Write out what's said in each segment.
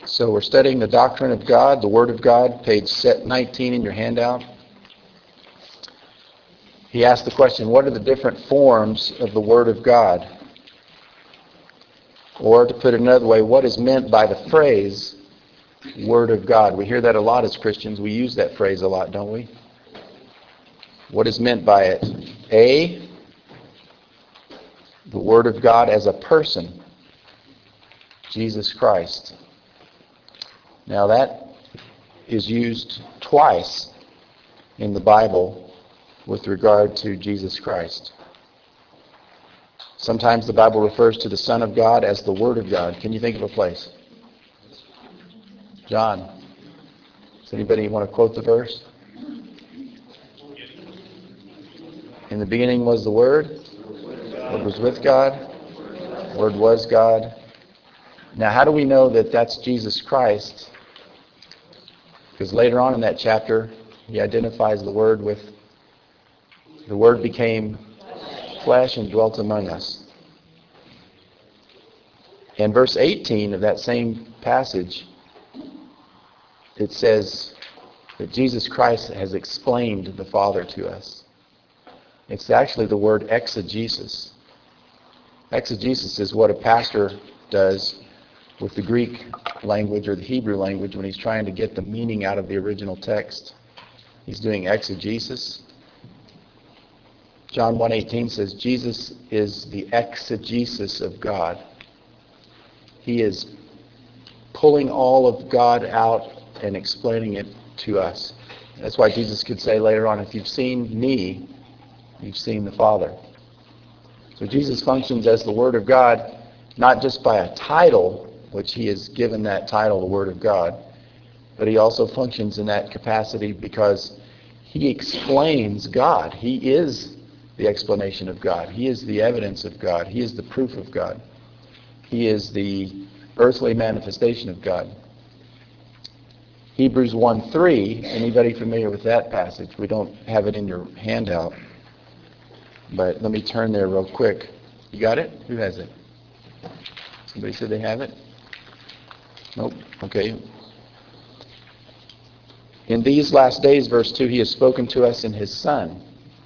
So we're studying the doctrine of God, the Word of God, page 19 in your handout. He asked the question, what are the different forms of the Word of God? Or to put it another way, what is meant by the phrase, Word of God? We hear that a lot as Christians. We use that phrase a lot, don't we? What is meant by it? A, the Word of God as a person, Jesus Christ. Now that is used twice in the Bible with regard to Jesus Christ. Sometimes the Bible refers to the Son of God as the Word of God. Can you think of a place? John. Does anybody want to quote the verse? In the beginning was the Word. The Word was with God. The Word was God. Now how do we know that that's Jesus Christ? Because later on in that chapter, he identifies the Word with, the Word became flesh and dwelt among us. In verse 18 of that same passage, it says that Jesus Christ has explained the Father to us. It's actually the word exegesis. Exegesis is what a pastor does with the Greek language or the Hebrew language when he's trying to get the meaning out of the original text. He's doing exegesis. John 1:18 says Jesus is the exegesis of God. He is pulling all of God out and explaining it to us. That's why Jesus could say later on, if you've seen me, you've seen the Father. So Jesus functions as the Word of God, not just by a title, which he has given that title, the Word of God, but he also functions in that capacity because he explains God. He is the explanation of God. He is the evidence of God. He is the proof of God. He is the earthly manifestation of God. Hebrews 1:3, anybody familiar with that passage? We don't have it in your handout, but let me turn there real quick. You got it? Who has it? Somebody said they have it? Nope. Okay. In these last days, verse 2, he has spoken to us in his Son,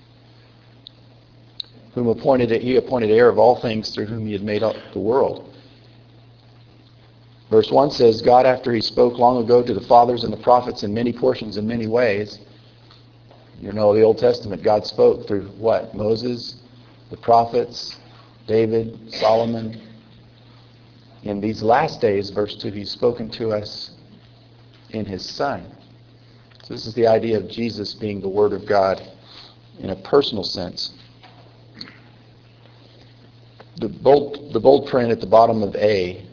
whom he appointed heir of all things, through whom he had made up the world. Verse 1 says, God, after he spoke long ago to the fathers and the prophets in many portions, in many ways. You know, the Old Testament, God spoke through what? Moses, the prophets, David, Solomon. In these last days, verse 2, he's spoken to us in his Son. So this is the idea of Jesus being the Word of God in a personal sense. The bold print at the bottom of A,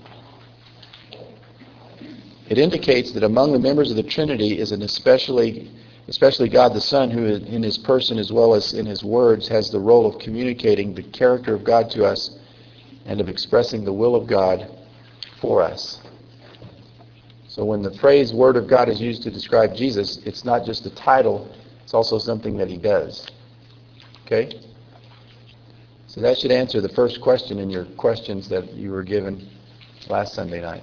it indicates that among the members of the Trinity is an especially God the Son, who in his person as well as in his words has the role of communicating the character of God to us and of expressing the will of God for us. So when the phrase Word of God is used to describe Jesus, it's not just a title, it's also something that he does. Okay? So that should answer the first question in your questions that you were given last Sunday night.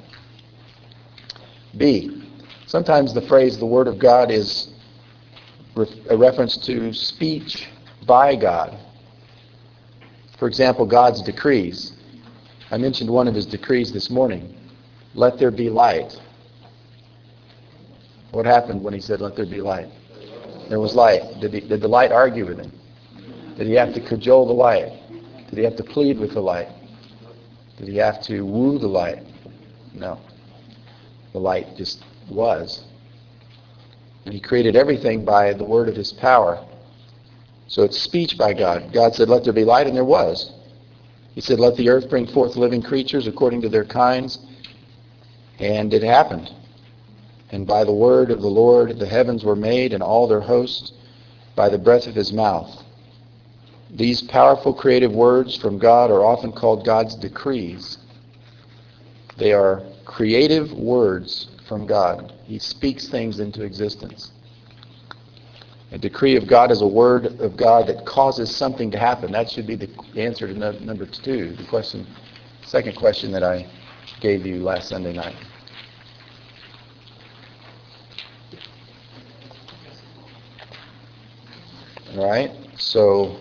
B, sometimes the phrase the Word of God is a reference to speech by God. For example, God's decrees. I mentioned one of his decrees this morning. Let there be light. What happened when he said, let there be light? There was light. Did the light argue with him? Did he have to cajole the light? Did he have to plead with the light? Did he have to woo the light? No. The light just was. And he created everything by the word of his power. So it's speech by God. God said, let there be light, and there was. He said, let the earth bring forth living creatures according to their kinds. And it happened. And by the word of the Lord the heavens were made, and all their hosts by the breath of his mouth. These powerful creative words from God are often called God's decrees. They are creative words from God. He speaks things into existence. A decree of God is a word of God that causes something to happen. That should be the answer to number 2, the second question that I gave you last Sunday night. All right? So,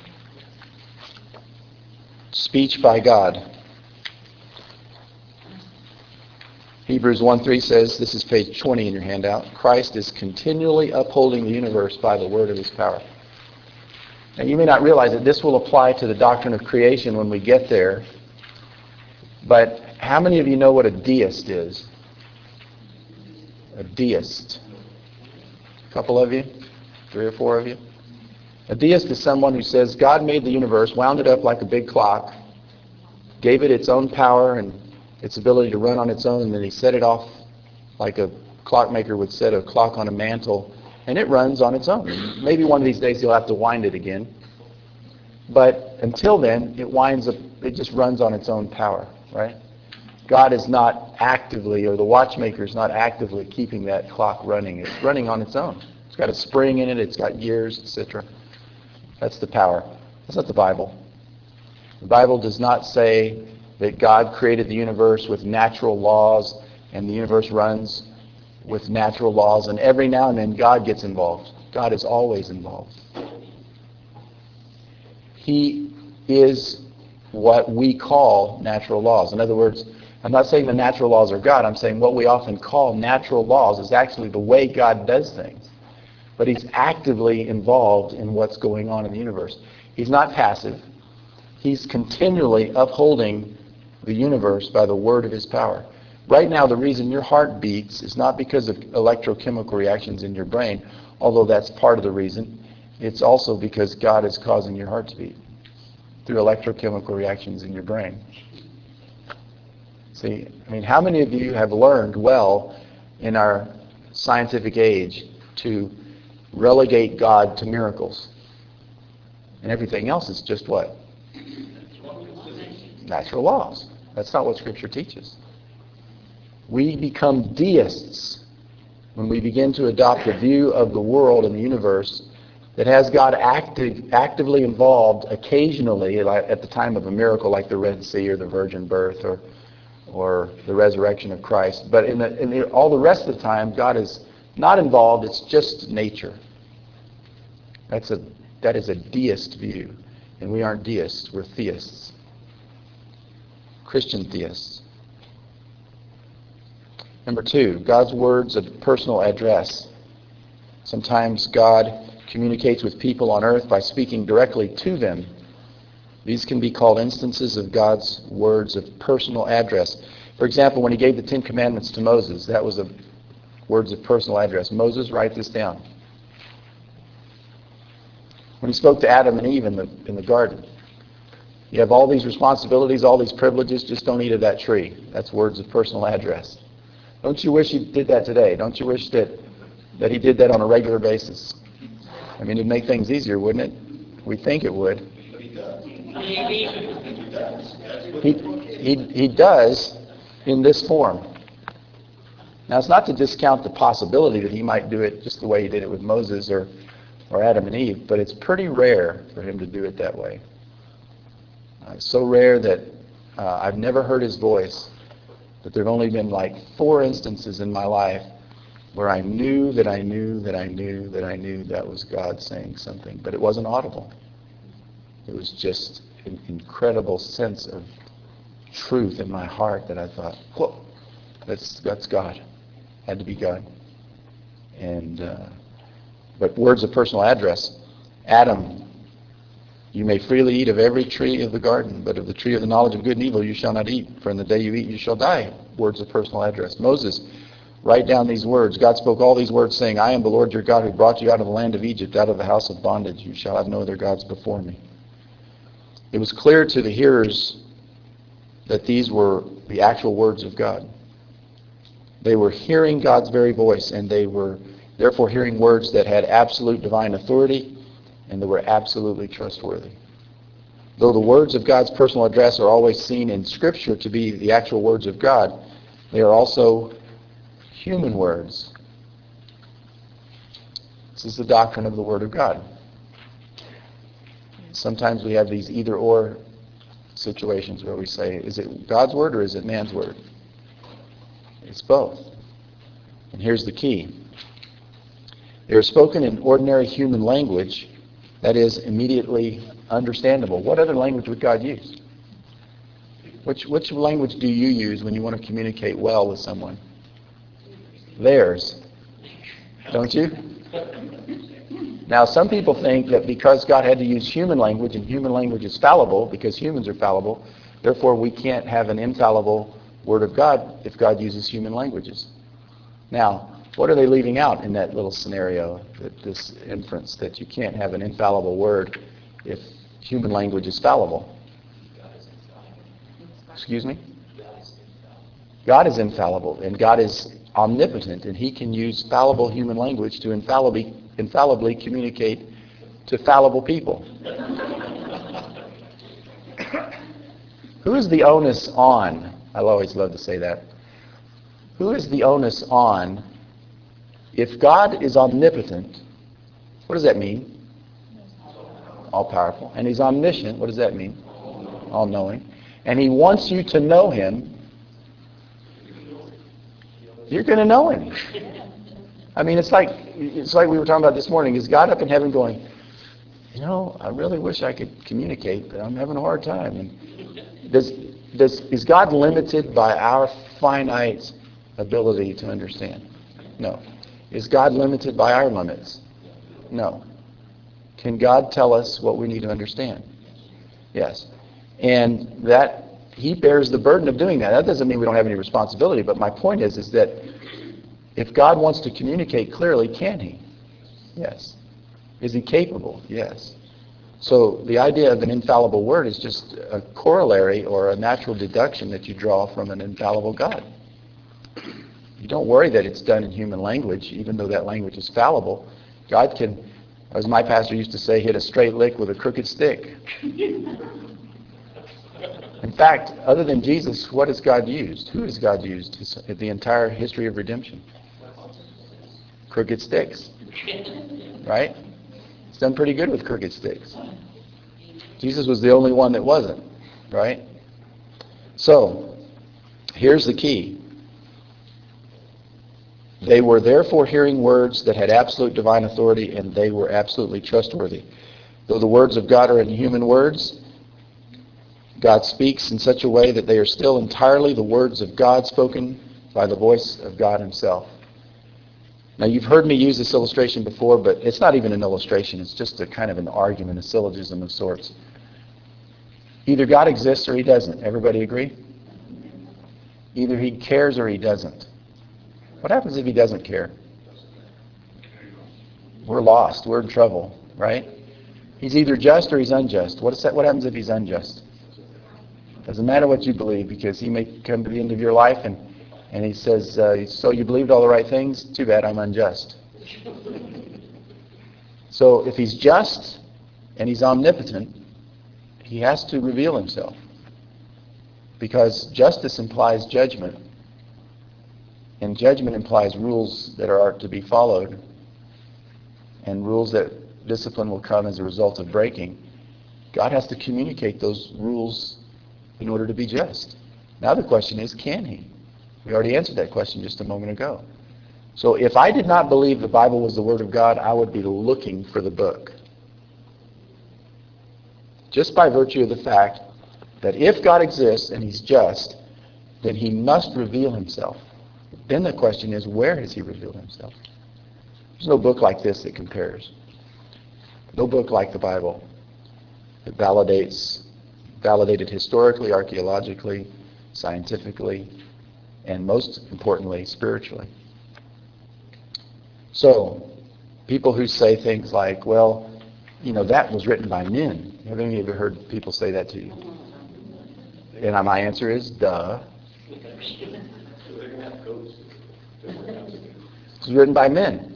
speech by God. Hebrews 1:3 says, this is page 20 in your handout, Christ is continually upholding the universe by the word of his power. Now you may not realize that this will apply to the doctrine of creation when we get there, but how many of you know what a deist is? A deist. A couple of you? 3 or 4 of you? A deist is someone who says God made the universe, wound it up like a big clock, gave it its own power and its ability to run on its own, and then he set it off like a clockmaker would set a clock on a mantle, and it runs on its own. Maybe one of these days he'll have to wind it again. But until then, it just runs on its own power, right? God is not actively, or the watchmaker is not actively keeping that clock running. It's running on its own. It's got a spring in it, it's got gears, etc. That's the power. That's not the Bible. The Bible does not say that God created the universe with natural laws and the universe runs with natural laws, and every now and then God gets involved. God is always involved. He is what we call natural laws. In other words, I'm not saying the natural laws are God. I'm saying what we often call natural laws is actually the way God does things. But he's actively involved in what's going on in the universe. He's not passive. He's continually upholding the universe by the word of his power. Right now, the reason your heart beats is not because of electrochemical reactions in your brain, although that's part of the reason. It's also because God is causing your heart to beat through electrochemical reactions in your brain. See, how many of you have learned well in our scientific age to relegate God to miracles? And everything else is just what? Natural laws. That's not what Scripture teaches. We become deists when we begin to adopt a view of the world and the universe that has God actively involved occasionally, like at the time of a miracle like the Red Sea or the virgin birth or the resurrection of Christ. But in all the rest of the time, God is not involved. It's just nature. That is a deist view. And we aren't deists. We're theists. Christian theists. Number 2, God's words of personal address. Sometimes God communicates with people on earth by speaking directly to them. These can be called instances of God's words of personal address. For example, when he gave the 10 Commandments to Moses, that was words of personal address. Moses, write this down. When he spoke to Adam and Eve in the garden, you have all these responsibilities, all these privileges, just don't eat of that tree. That's words of personal address. Don't you wish he did that today? Don't you wish that he did that on a regular basis? It'd make things easier, wouldn't it? We think it would. But he does. He does in this form. Now, it's not to discount the possibility that he might do it just the way he did it with Moses or Adam and Eve, but it's pretty rare for him to do it that way. It's so rare that I've never heard his voice, but there have only been like 4 instances in my life where I knew that was God saying something, but it wasn't audible. It was just an incredible sense of truth in my heart that I thought, whoa, that's God. Had to be God. But words of personal address. Adam, you may freely eat of every tree of the garden, but of the tree of the knowledge of good and evil you shall not eat, for in the day you eat you shall die. Words of personal address. Moses, write down these words. God spoke all these words, saying, I am the Lord your God who brought you out of the land of Egypt, out of the house of bondage. You shall have no other gods before me. It was clear to the hearers that these were the actual words of God. They were hearing God's very voice, and they were therefore hearing words that had absolute divine authority and that were absolutely trustworthy. Though the words of God's personal address are always seen in Scripture to be the actual words of God, they are also human words. This is the doctrine of the Word of God. Sometimes we have these either-or situations where we say, is it God's Word or is it man's Word? It's both. And here's the key. They are spoken in ordinary human language, that is immediately understandable. What other language would God use? Which language do you use when you want to communicate well with someone? Theirs. Don't you? Now, some people think that because God had to use human language, and human language is fallible because humans are fallible, therefore we can't have an infallible Word of God if God uses human languages. Now, what are they leaving out in that little scenario, this inference that you can't have an infallible Word if human language is fallible? Excuse me? God is infallible, and God is omnipotent, and He can use fallible human language to infallibly communicate to fallible people. Who is the onus on? I always love to say that. Who is the onus on? If God is omnipotent, what does that mean? All-powerful. And He's omniscient, what does that mean? All-knowing. And He wants you to know Him, you're going to know Him. I mean, it's like we were talking about this morning. Is God up in heaven going, I really wish I could communicate, but I'm having a hard time. And is God limited by our finite ability to understand? No. Is God limited by our limits? No. Can God tell us what we need to understand? Yes. And that He bears the burden of doing that. That doesn't mean we don't have any responsibility, but my point is that if God wants to communicate clearly, can He? Yes. Is He capable? Yes. So the idea of an infallible Word is just a corollary or a natural deduction that you draw from an infallible God. You don't worry that it's done in human language, even though that language is fallible. God can, as my pastor used to say, hit a straight lick with a crooked stick. In fact, other than Jesus, what has God used? Who has God used in the entire history of redemption? Crooked sticks. Right? He's done pretty good with crooked sticks. Jesus was the only one that wasn't. Right? So, here's the key. They were therefore hearing words that had absolute divine authority, and they were absolutely trustworthy. Though the words of God are in human words, God speaks in such a way that they are still entirely the words of God spoken by the voice of God Himself. Now, you've heard me use this illustration before, but it's not even an illustration. It's just a kind of an argument, a syllogism of sorts. Either God exists or He doesn't. Everybody agree? Either He cares or He doesn't. What happens if He doesn't care? We're lost. We're in trouble, right? He's either just or He's unjust. What happens if He's unjust? Doesn't matter what you believe, because He may come to the end of your life and He says, so you believed all the right things? Too bad, I'm unjust. So if He's just and He's omnipotent, He has to reveal Himself. Because justice implies judgment. And judgment implies rules that are to be followed. And rules that discipline will come as a result of breaking. God has to communicate those rules in order to be just. Now the question is, can He? We already answered that question just a moment ago. So if I did not believe the Bible was the Word of God, I would be looking for the book. Just by virtue of the fact that if God exists and He's just, then He must reveal Himself. Then the question is, where has He revealed Himself? There's no book like this that compares. No book like the Bible that validated historically, archaeologically, scientifically, and most importantly, spiritually. So, people who say things like, well, that was written by men. Have any of you ever heard people say that to you? And my answer is, duh. It was written by men.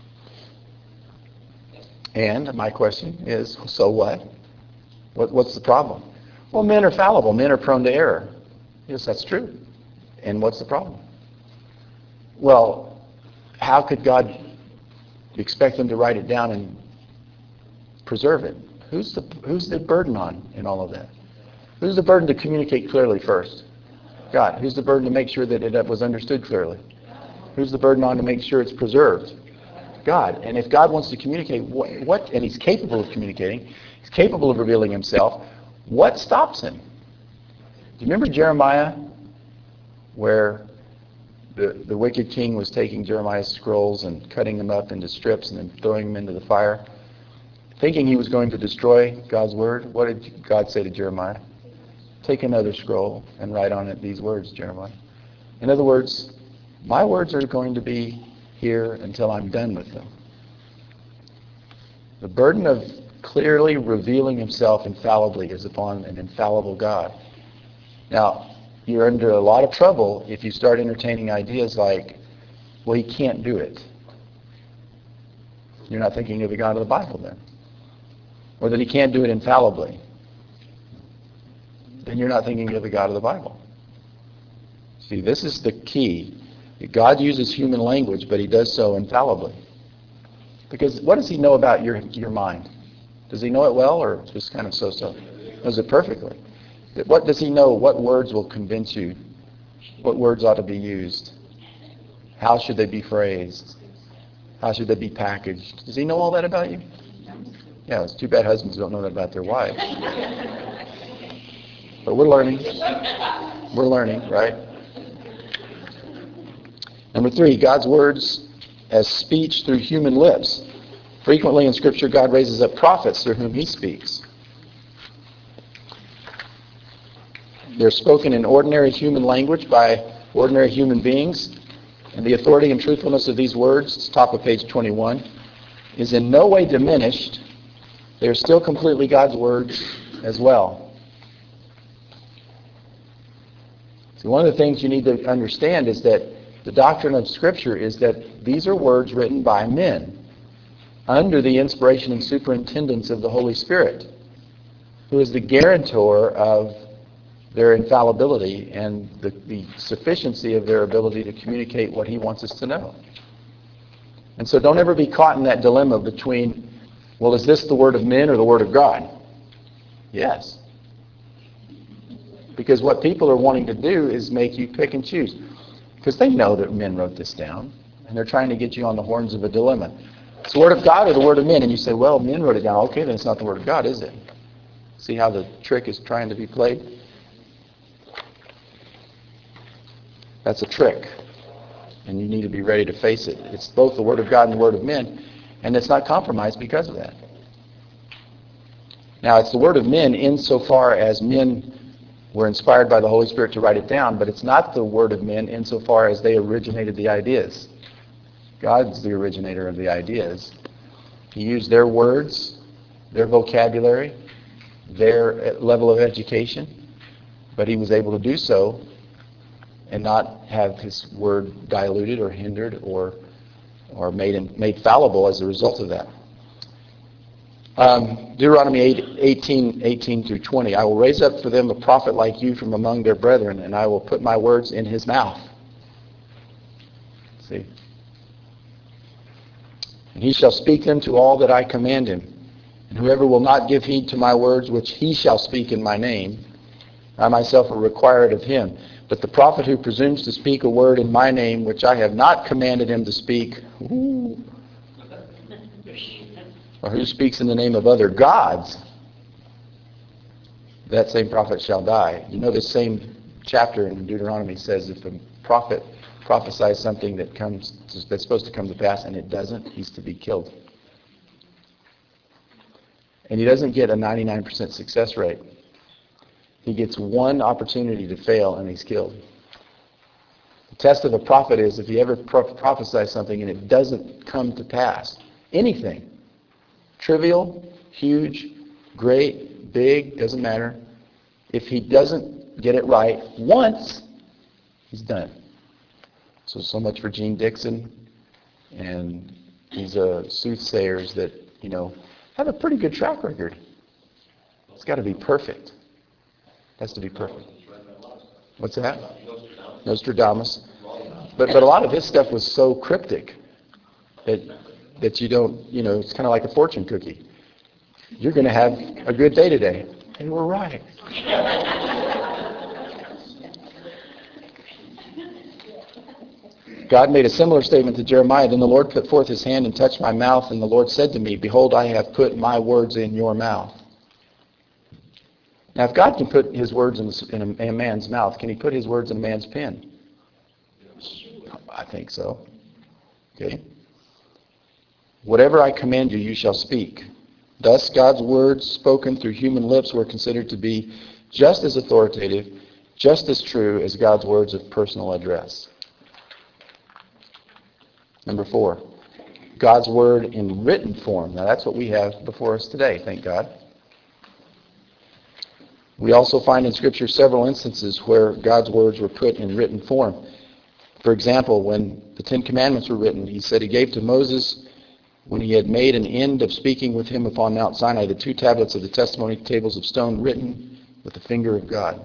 And my question is, so what? What's the problem? Well, men are fallible. Men are prone to error. Yes, that's true. And what's the problem? Well, how could God expect them to write it down and preserve it? Who's the burden on in all of that? Who's the burden to communicate clearly first? God. Who's the burden to make sure that it was understood clearly? Who's the burden on to make sure it's preserved? God. And if God wants to communicate and He's capable of communicating, He's capable of revealing Himself, what stops Him? Do you remember Jeremiah, where the wicked king was taking Jeremiah's scrolls and cutting them up into strips and then throwing them into the fire, thinking he was going to destroy God's word? What did God say to Jeremiah? Take another scroll and write on it these words, Jeremiah. In other words, my words are going to be here until I'm done with them. The burden of clearly revealing Himself infallibly is upon an infallible God. Now, you're under a lot of trouble if you start entertaining ideas like, well, He can't do it. You're not thinking of the God of the Bible then. Or that He can't do it infallibly. Then you're not thinking of the God of the Bible. See, this is the key. God uses human language, but He does so infallibly. Because what does He know about your mind? Does He know it well, or just kind of so-so? Knows it perfectly. What does He know? What words will convince you? What words ought to be used? How should they be phrased? How should they be packaged? Does He know all that about you? Yeah, it's too bad husbands don't know that about their wives. But we're learning. We're learning, right? Number 3, God's words as speech through human lips. Frequently in Scripture, God raises up prophets through whom He speaks. They're spoken in ordinary human language by ordinary human beings. And the authority and truthfulness of these words, it's top of page 21, is in no way diminished. They are still completely God's words as well. So one of the things you need to understand is that the doctrine of Scripture is that these are words written by men under the inspiration and superintendence of the Holy Spirit, who is the guarantor of their infallibility and the sufficiency of their ability to communicate what He wants us to know. And so don't ever be caught in that dilemma between, well, is this the Word of men or the Word of God? Yes. Because what people are wanting to do is make you pick and choose. Because they know that men wrote this down, and they're trying to get you on the horns of a dilemma. It's the Word of God or the Word of men? And you say, well, men wrote it down. Okay, then it's not the Word of God, is it? See how the trick is trying to be played? That's a trick. And you need to be ready to face it. It's both the Word of God and the Word of men, and it's not compromised because of that. Now, it's the Word of men insofar as men were inspired by the Holy Spirit to write it down, but it's not the Word of men insofar as they originated the ideas. God's the originator of the ideas. He used their words, their vocabulary, their level of education, but He was able to do so and not have His word diluted or hindered or made fallible as a result of that. Deuteronomy 18 through 20. I will raise up for them a prophet like you from among their brethren, and I will put my words in his mouth. See? And he shall speak them to all that I command him. And whoever will not give heed to my words which he shall speak in my name, I myself will require it of him. But the prophet who presumes to speak a word in my name which I have not commanded him to speak, or who speaks in the name of other gods, that same prophet shall die. You know, this same chapter in Deuteronomy says if a prophet prophesies something that's supposed to come to pass and it doesn't, he's to be killed. And he doesn't get a 99% success rate. He gets one opportunity to fail and he's killed. The test of a prophet is if he ever prophesies something and it doesn't come to pass, anything, trivial, huge, great, big, doesn't matter. If he doesn't get it right once, he's done. So much for Gene Dixon and these soothsayers that, have a pretty good track record. It's got to be perfect. It has to be perfect. What's that? Nostradamus. But a lot of his stuff was so cryptic that you don't, it's kind of like a fortune cookie. You're going to have a good day today. And we're right. God made a similar statement to Jeremiah. Then the Lord put forth his hand and touched my mouth, and the Lord said to me, Behold, I have put my words in your mouth. Now, if God can put his words in a man's mouth, can he put his words in a man's pen? I think so. Okay. Whatever I command you, you shall speak. Thus, God's words spoken through human lips were considered to be just as authoritative, just as true as God's words of personal address. Number 4, God's word in written form. Now, that's what we have before us today, thank God. We also find in Scripture several instances where God's words were put in written form. For example, when the Ten Commandments were written, he said he gave to Moses, when he had made an end of speaking with him upon Mount Sinai, the 2 tablets of the testimony, tables of stone written with the finger of God.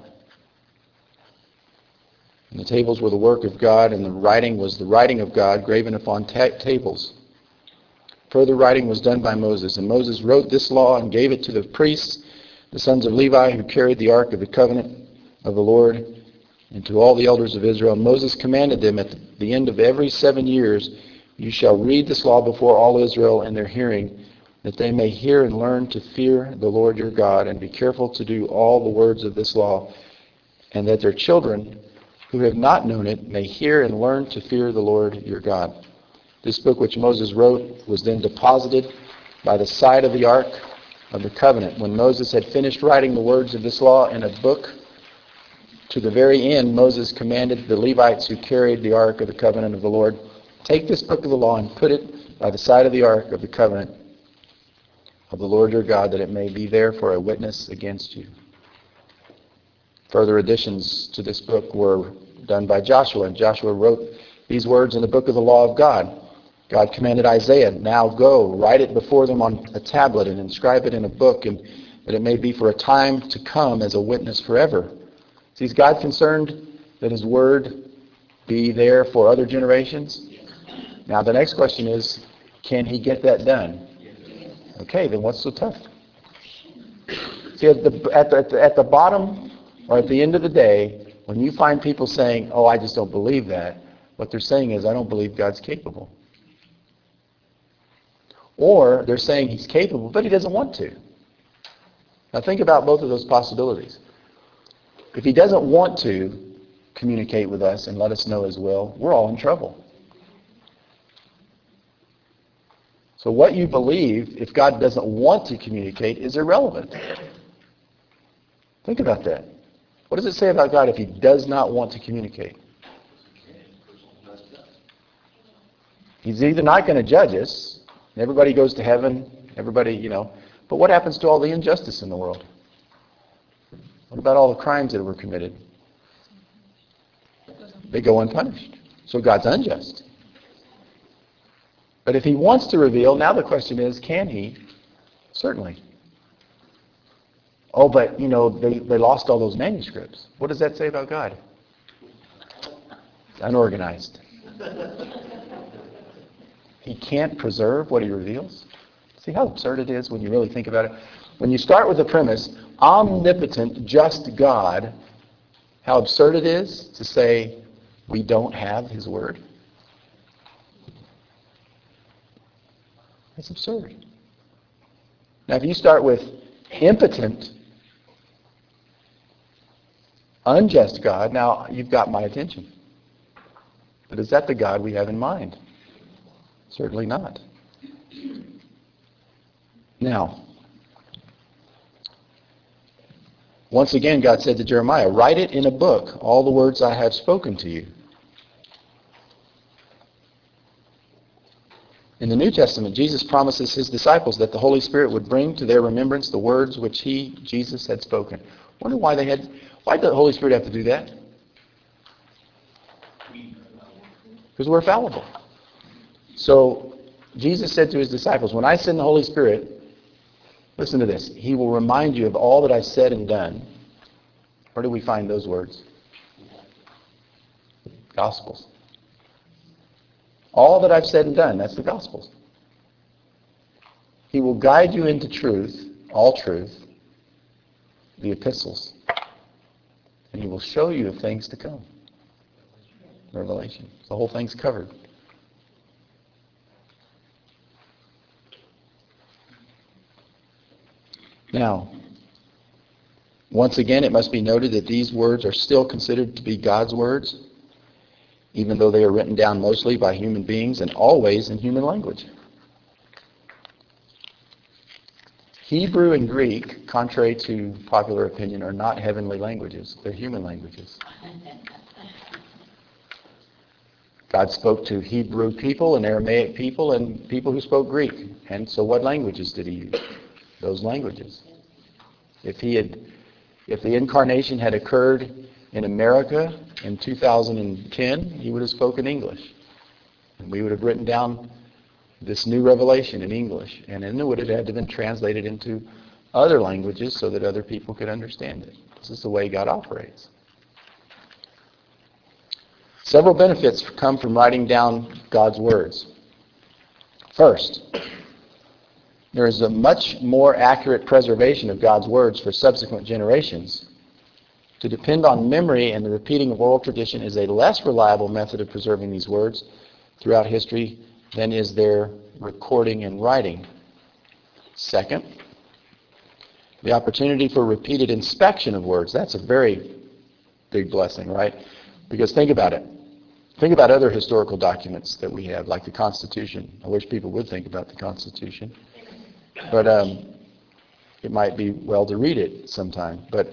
And the tables were the work of God, and the writing was the writing of God graven upon tables. Further writing was done by Moses, and Moses wrote this law and gave it to the priests, the sons of Levi, who carried the ark of the covenant of the Lord, and to all the elders of Israel. And Moses commanded them at the end of every 7 years, You shall read this law before all Israel in their hearing, that they may hear and learn to fear the Lord your God, and be careful to do all the words of this law, and that their children who have not known it may hear and learn to fear the Lord your God. This book which Moses wrote was then deposited by the side of the ark of the covenant. When Moses had finished writing the words of this law in a book, to the very end, Moses commanded the Levites who carried the ark of the covenant of the Lord, Take this book of the law and put it by the side of the ark of the covenant of the Lord your God, that it may be there for a witness against you. Further additions to this book were done by Joshua, and Joshua wrote these words in the book of the law of God. God commanded Isaiah, Now go, write it before them on a tablet and inscribe it in a book, and that it may be for a time to come as a witness forever. See, is God concerned that his word be there for other generations? Now the next question is, can he get that done? Okay, then what's so tough? See, at the bottom, or at the end of the day, when you find people saying, oh, I just don't believe that, what they're saying is, I don't believe God's capable. Or they're saying he's capable, but he doesn't want to. Now think about both of those possibilities. If he doesn't want to communicate with us and let us know his will, we're all in trouble. So what you believe, if God doesn't want to communicate, is irrelevant. Think about that. What does it say about God if he does not want to communicate? He's either not going to judge us, and everybody goes to heaven, everybody, but what happens to all the injustice in the world? What about all the crimes that were committed? They go unpunished. So God's unjust. But if he wants to reveal, now the question is, can he? Certainly. Oh, but, they lost all those manuscripts. What does that say about God? Unorganized. He can't preserve what he reveals. See how absurd it is when you really think about it? When you start with the premise, omnipotent, just God, how absurd it is to say we don't have his word. That's absurd. Now if you start with impotent, unjust God, now you've got my attention. But is that the God we have in mind? Certainly not. Now, once again, God said to Jeremiah, write it in a book, all the words I have spoken to you. In the New Testament, Jesus promises his disciples that the Holy Spirit would bring to their remembrance the words which Jesus, had spoken. Wonder why did the Holy Spirit have to do that? Because we're fallible. So, Jesus said to his disciples, when I send the Holy Spirit, listen to this, he will remind you of all that I've said and done. Where do we find those words? Gospels. All that I've said and done, that's the Gospels. He will guide you into truth, all truth, the epistles. And he will show you of things to come. Revelation. The whole thing's covered. Now, once again, it must be noted that these words are still considered to be God's words, even though they are written down mostly by human beings and always in human language. Hebrew and Greek, contrary to popular opinion, are not heavenly languages. They're human languages. God spoke to Hebrew people and Aramaic people and people who spoke Greek. And so what languages did he use? Those languages. If the incarnation had occurred in America in 2010, he would have spoken English. And we would have written down this new revelation in English. And then it would have had to been translated into other languages so that other people could understand it. This is the way God operates. Several benefits come from writing down God's words. First, there is a much more accurate preservation of God's words for subsequent generations. To depend on memory and the repeating of oral tradition is a less reliable method of preserving these words throughout history than is their recording and writing. Second, the opportunity for repeated inspection of words. That's a very big blessing, right? Because think about it. Think about other historical documents that we have, like the Constitution. I wish people would think about the Constitution. But it might be well to read it sometime. But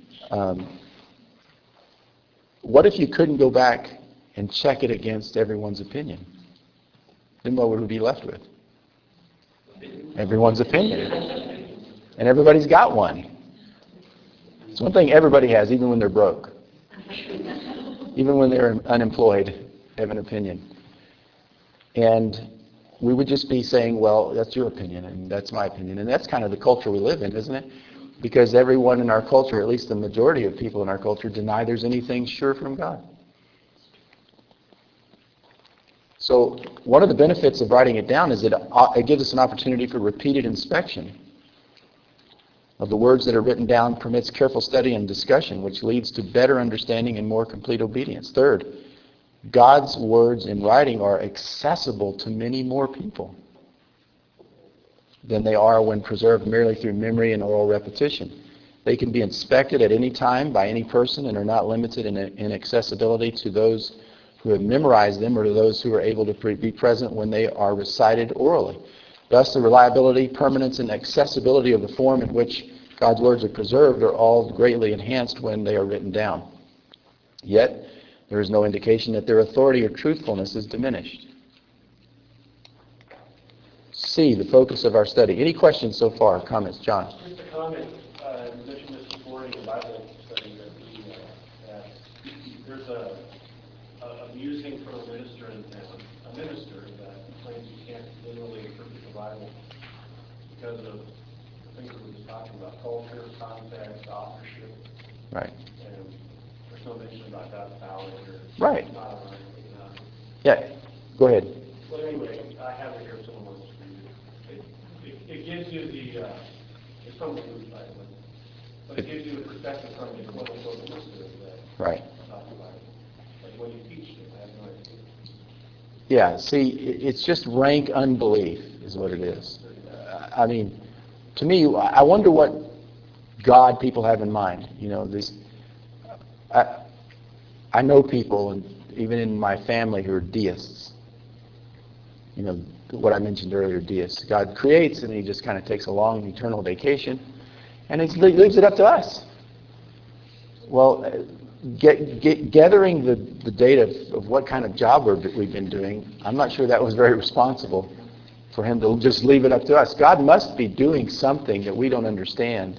what if you couldn't go back and check it against everyone's opinion? Then what would we be left with? Everyone's opinion. And everybody's got one. It's one thing everybody has, even when they're broke. Even when they're unemployed, they have an opinion. And we would just be saying, well, that's your opinion, and that's my opinion. And that's kind of the culture we live in, isn't it? Because everyone in our culture, at least the majority of people in our culture, deny there's anything sure from God. So one of the benefits of writing it down is that it gives us an opportunity for repeated inspection of the words that are written down, permits careful study and discussion, which leads to better understanding and more complete obedience. Third, God's words in writing are accessible to many more people than they are when preserved merely through memory and oral repetition. They can be inspected at any time by any person and are not limited in accessibility to those who have memorized them or to those who are able to be present when they are recited orally. Thus, the reliability, permanence, and accessibility of the form in which God's words are preserved are all greatly enhanced when they are written down. Yet, there is no indication that their authority or truthfulness is diminished. C, the focus of our study. Any questions so far? Comments? John? Just a comment. You mentioned this before in the Bible study that there's a musing from a minister in town, a minister that claims you can't literally interpret the Bible because of the things that we were just talking about, culture, context, authorship. Right. And there's no mention about God's power or right. Not on anything. Yeah. Go ahead. Well, anyway, I have it here if someone wants to read it. It gives you the, it's from the Luke Bible, but it gives you a perspective from the quote-unquote minister that right. talks about it. Like when you teach it, I have no idea. Yeah, see, it's just rank unbelief is what it is. I mean, to me, I wonder what God people have in mind. You know, I know people, and even in my family, who are deists. You know, what I mentioned earlier, deists. God creates, and he just kind of takes a long eternal vacation, and he leaves it up to us. Well, gathering the data of what kind of job we've been doing, I'm not sure that was very responsible for him to just leave it up to us. God must be doing something that we don't understand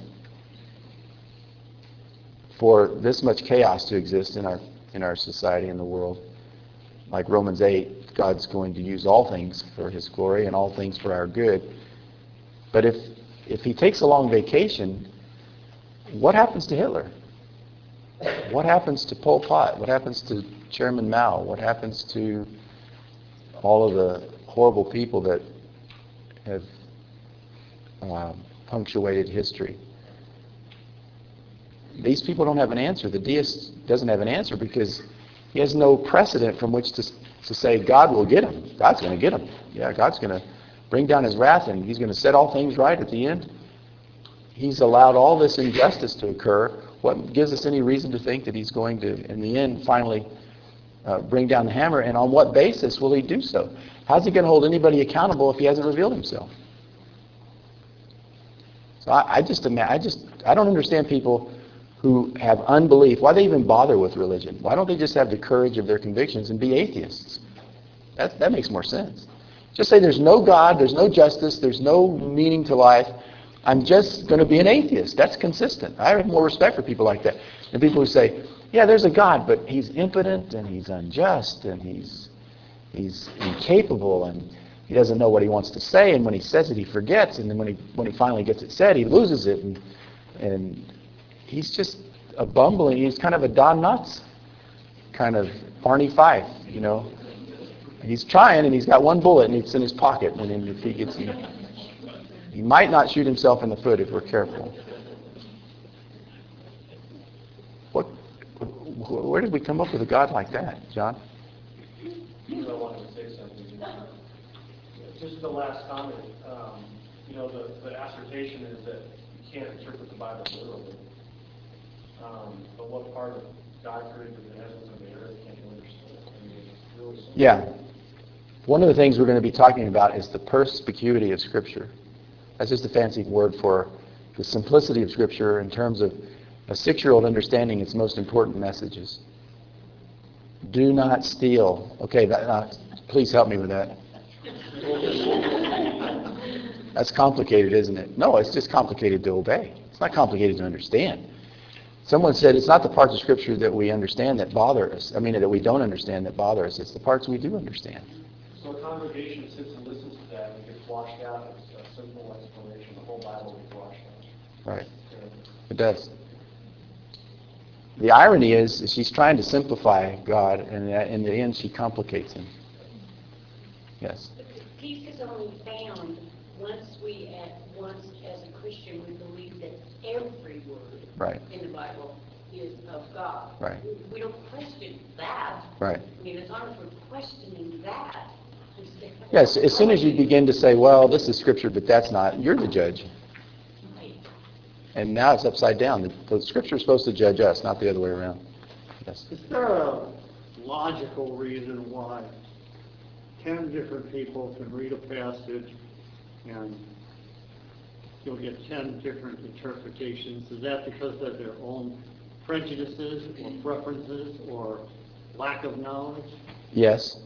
for this much chaos to exist in our society and the world. Like Romans 8, God's going to use all things for his glory and all things for our good. But if he takes a long vacation, what happens to Hitler? What happens to Pol Pot? What happens to Chairman Mao? What happens to all of the horrible people that have punctuated history? These people don't have an answer. The deist doesn't have an answer because He has no precedent from which to say God will get him. God's going to get him. Yeah, God's going to bring down his wrath and he's going to set all things right at the end. He's allowed all this injustice to occur. What gives us any reason to think that he's going to, in the end, finally bring down the hammer? And on what basis will he do so? How's he going to hold anybody accountable if he hasn't revealed himself? So I don't understand people who have unbelief. Why they even bother with religion? Why don't they just have the courage of their convictions and be atheists? That makes more sense. Just say there's no God, there's no justice, there's no meaning to life. I'm just going to be an atheist. That's consistent. I have more respect for people like that than people who say, yeah, there's a God, but he's impotent and he's unjust and he's incapable and he doesn't know what he wants to say, and when he says it he forgets, and then when he finally gets it said he loses it, and he's just a bumbling, he's kind of a Don Knotts kind of Barney Fife, you know. He's trying and he's got one bullet and it's in his pocket, and then if he gets he might not shoot himself in the foot if we're careful. Where did we come up with a God like that, John? I wanted to say something. Just the last comment. The assertion is that you can't interpret the Bible literally. But what part of God created the heavens and the earth can't you understand? I mean, it's really simple. Yeah. One of the things we're going to be talking about is the perspicuity of Scripture. That's just a fancy word for the simplicity of Scripture in terms of a 6-year-old understanding its most important messages. Do not steal. Okay, please help me with that. That's complicated, isn't it? No, it's just complicated to obey. It's not complicated to understand. Someone said it's not the parts of Scripture that we understand that bother us. I mean, that we don't understand that bother us. It's the parts we do understand. So a congregation sits and listens to that and gets washed out. It's a simple explanation. The whole Bible gets washed out. Right. It does. The irony is she's trying to simplify God, and in the end she complicates him. Yes. But the peace is only found once as a Christian we believe that every word in the Bible is of God. Right. We don't question that. Right. I mean, as long as we're questioning that. Yes, as soon as you begin to say, well, this is Scripture, but that's not, you're the judge. Right. And now it's upside down. The Scripture is supposed to judge us, not the other way around. Yes. Is there a logical reason why 10 different people can read a passage and you'll get 10 different interpretations? Is that because of their own prejudices or preferences or lack of knowledge? Yes.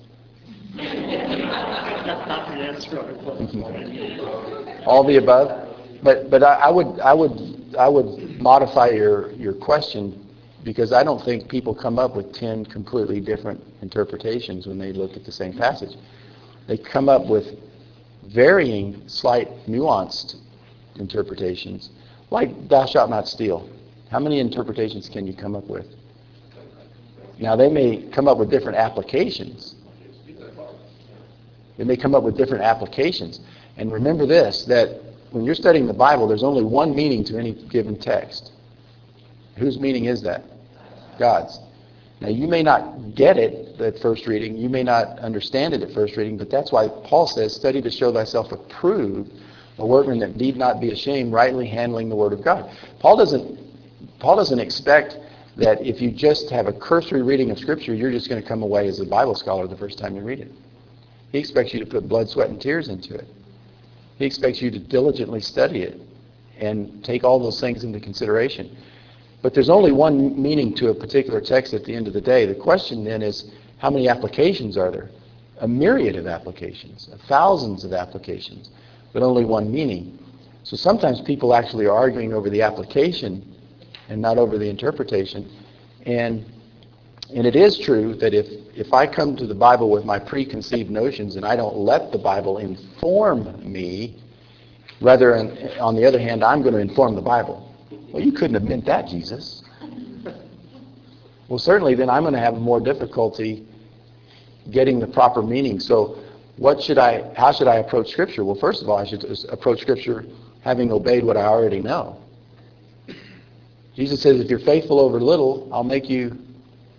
That's not the answer I was. All the above. But I would modify your question, because I don't think people come up with 10 completely different interpretations when they look at the same passage. They come up with varying, slight, nuanced interpretations, like thou shalt not steal. How many interpretations can you come up with? Now, they may come up with different applications. They may come up with different applications. And remember this, that when you're studying the Bible, there's only one meaning to any given text. Whose meaning is that? God's. Now, you may not get it at first reading. You may not understand it at first reading, but that's why Paul says, study to show thyself approved, a workman that need not be ashamed, rightly handling the Word of God. Paul doesn't expect that if you just have a cursory reading of Scripture, you're just going to come away as a Bible scholar the first time you read it. He expects you to put blood, sweat, and tears into it. He expects you to diligently study it and take all those things into consideration. But there's only one meaning to a particular text at the end of the day. The question then is, how many applications are there? A myriad of applications, thousands of applications, but only one meaning. So sometimes people actually are arguing over the application and not over the interpretation. And it is true that if I come to the Bible with my preconceived notions and I don't let the Bible inform me, rather, on the other hand, I'm going to inform the Bible. Well, you couldn't have meant that, Jesus. Well, certainly then I'm going to have more difficulty getting the proper meaning. So how should I approach Scripture? Well, first of all, I should approach Scripture having obeyed what I already know. Jesus says, if you're faithful over little, I'll make you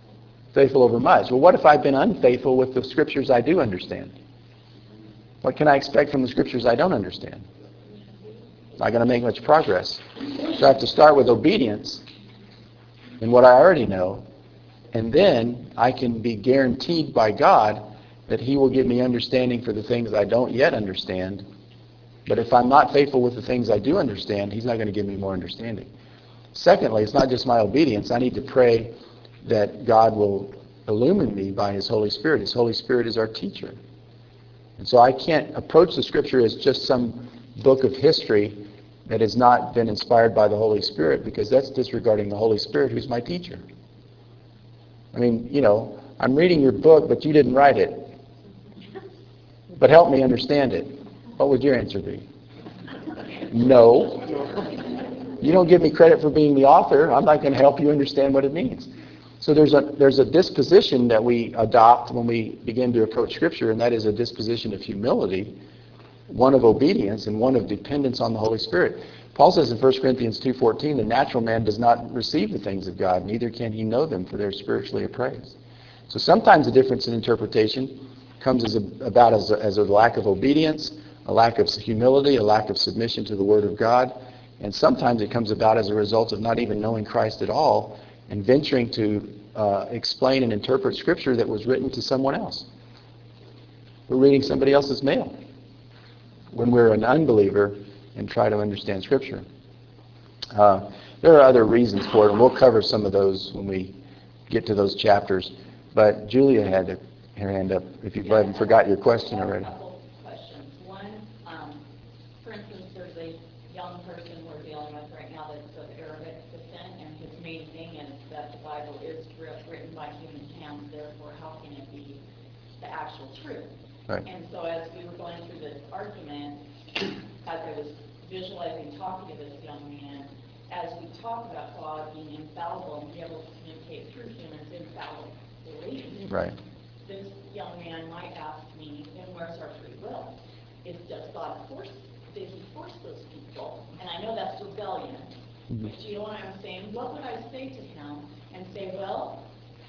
Faithful over much. Well, what if I've been unfaithful with the Scriptures I do understand? What can I expect from the Scriptures I don't understand? Not going to make much progress. So I have to start with obedience in what I already know, and then I can be guaranteed by God that He will give me understanding for the things I don't yet understand. But if I'm not faithful with the things I do understand, He's not going to give me more understanding. Secondly, it's not just my obedience. I need to pray that God will illumine me by His Holy Spirit. His Holy Spirit is our teacher. And so I can't approach the Scripture as just some book of history that has not been inspired by the Holy Spirit, because that's disregarding the Holy Spirit, who's my teacher. I mean, I'm reading your book, but you didn't write it. But help me understand it. What would your answer be? No. You don't give me credit for being the author. I'm not going to help you understand what it means. So there's a disposition that we adopt when we begin to approach Scripture, and that is a disposition of humility, one of obedience, and one of dependence on the Holy Spirit. Paul says in 1 Corinthians 2:14, the natural man does not receive the things of God, neither can he know them, for they're spiritually appraised. So sometimes the difference in interpretation comes as a lack of obedience, a lack of humility, a lack of submission to the Word of God, and sometimes it comes about as a result of not even knowing Christ at all and venturing to explain and interpret Scripture that was written to someone else. We're reading somebody else's mail when we're an unbeliever and try to understand Scripture. There are other reasons for it, and we'll cover some of those when we get to those chapters. But Julia had her hand up, if you haven't forgot your question already. A couple questions. One, for instance, there's a young person we're dealing with right now that's of Arabic descent, and his main thing is that the Bible is written by human hands, therefore how can it be the actual truth? Right. And so as we were going through this argument, as I was visualizing talking to this young man, as we talk about God being infallible and be able to communicate through humans infallibly, Right. this young man might ask me, then where's our free will? Does God did he force those people? And I know that's rebellion. Mm-hmm. But you know what I'm saying? What would I say to him and say, well,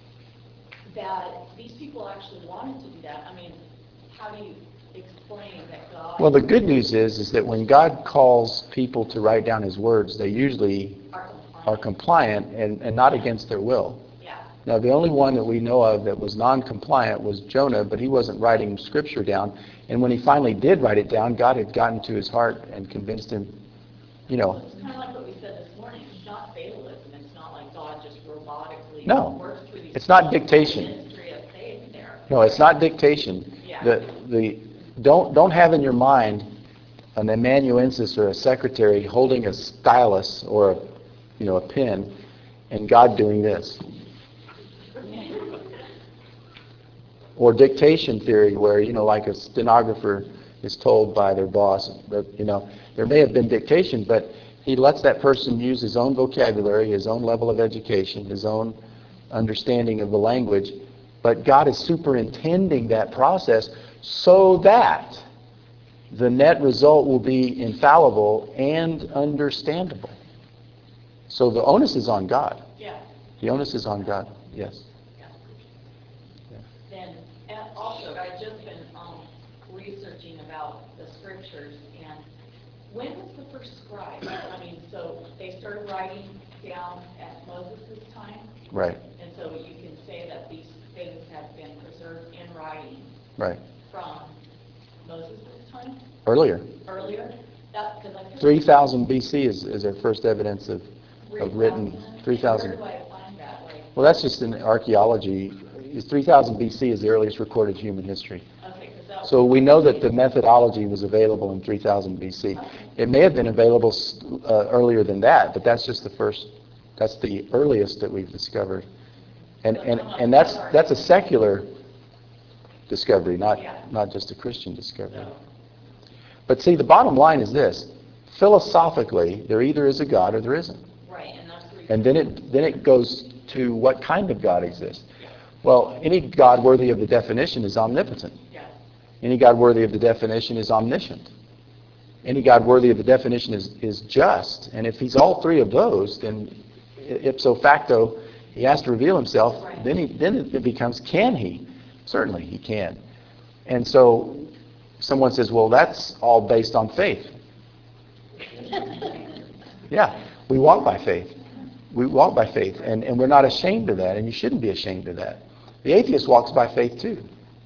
that these people actually wanted to do that? I mean, how do you explain that God... Well, the good news is that when God calls people to write down His words, they usually are compliant and not against their will. Yeah. Now, the only one that we know of that was non-compliant was Jonah, but he wasn't writing Scripture down. And when he finally did write it down, God had gotten to his heart and convinced him, It's kind of like what we said this morning. It's not fatalism. It's not like God just robotically works through these... It's not dictation. Ministry of faith there. No, it's not dictation. Yeah. Don't have in your mind an amanuensis or a secretary holding a stylus or a pen and God doing this. Or dictation theory where, like a stenographer is told by their boss, there may have been dictation, but he lets that person use his own vocabulary, his own level of education, his own understanding of the language, but God is superintending that process so that the net result will be infallible and understandable. So the onus is on God. Yeah. The onus is on God, yes. Then also, I've just been researching about the Scriptures, and when was the first scribe? I mean, so they started writing down at Moses' time? Right. And so you can say that these things have been preserved in writing Right. from Moses' time? Earlier. That's because I 3000 BC is our first evidence of written 3000. Where do I find that? Well, that's just in archaeology. 3000 BC is the earliest recorded human history. Okay, so we know that the methodology was available in 3000 BC. It may have been available earlier than that, but that's just that's the earliest that we've discovered. And that's a secular discovery, not just a Christian discovery. But see, the bottom line is this. Philosophically, there either is a God or there isn't. Right, and that's where and then it goes to what kind of God exists. Well, any God worthy of the definition is omnipotent. Yes. Any God worthy of the definition is omniscient. Any God worthy of the definition is just. And if he's all three of those, then ipso facto, He has to reveal himself. Right. Then it becomes, can he? Certainly he can. And so someone says, well, that's all based on faith. Yeah, we walk by faith. We walk by faith, and we're not ashamed of that, and you shouldn't be ashamed of that. The atheist walks by faith too.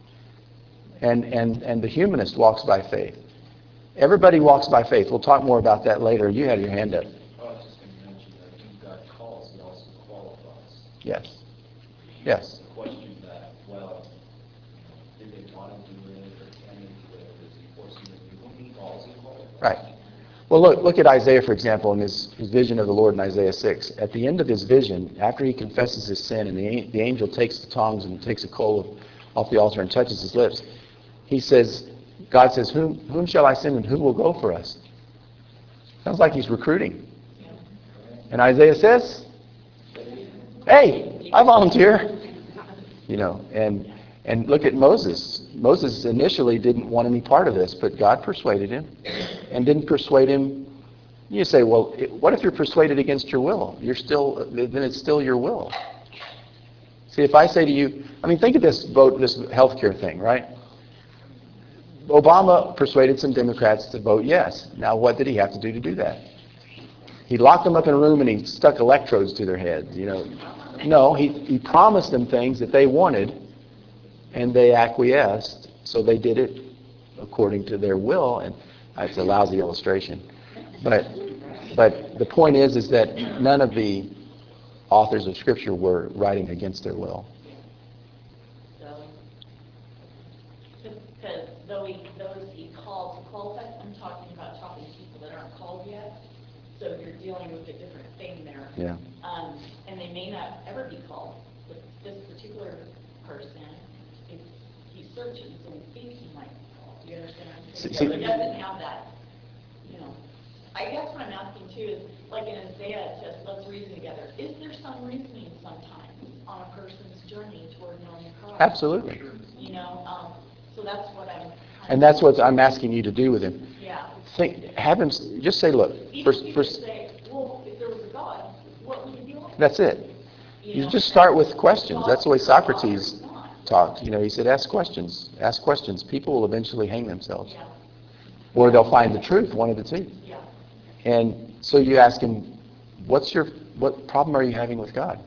And the humanist walks by faith. Everybody walks by faith. We'll talk more about that later. You had your hand up. I was just going to mention that when God calls, he also qualifies. Yes. Yes. The question that, well, did they want to do it or can they do it? Or is he forcing them to do it? When he calls, he qualifies. Right. Well, look at Isaiah, for example, in his vision of the Lord in Isaiah 6. At the end of his vision, after he confesses his sin and the angel takes the tongs and takes a coal off the altar and touches his lips, he says, God says, whom shall I send and who will go for us? Sounds like he's recruiting. And Isaiah says, hey, I volunteer. You know, and look at Moses. Moses initially didn't want any part of this, but God persuaded him and didn't persuade him. You say, well, what if you're persuaded against your will? Then it's still your will. See, if I say to you, I mean, think of this healthcare thing, right? Obama persuaded some Democrats to vote yes. Now, what did he have to do that? He locked them up in a room and he stuck electrodes to their heads. You know, no, he promised them things that they wanted, and they acquiesced, so they did it according to their will. And it's a lousy illustration, but the point is that none of the authors of Scripture were writing against their will. Because those he called to qualify, I'm talking people that aren't called yet. So you're dealing with a different thing there. Yeah. And they may not ever be called. But this particular person, he's searching, so we think he might be called. You understand what I'm saying? So he doesn't have that, you know. I guess what I'm asking too is, like in Isaiah, it says, let's reason together. Is there some reasoning sometimes on a person's journey toward knowing Christ? Absolutely. You know, so that's what I'm. And that's what I'm asking you to do with him. Yeah. Have him just say, look. First, say, well, if there was a God, what would he be like? That's it. You just start with questions. That's the way Socrates talked. You know, he said, ask questions. Ask questions. People will eventually hang themselves. Yeah. Or they'll find the truth, one of the two. Yeah. And so you ask him, what problem are you having with God?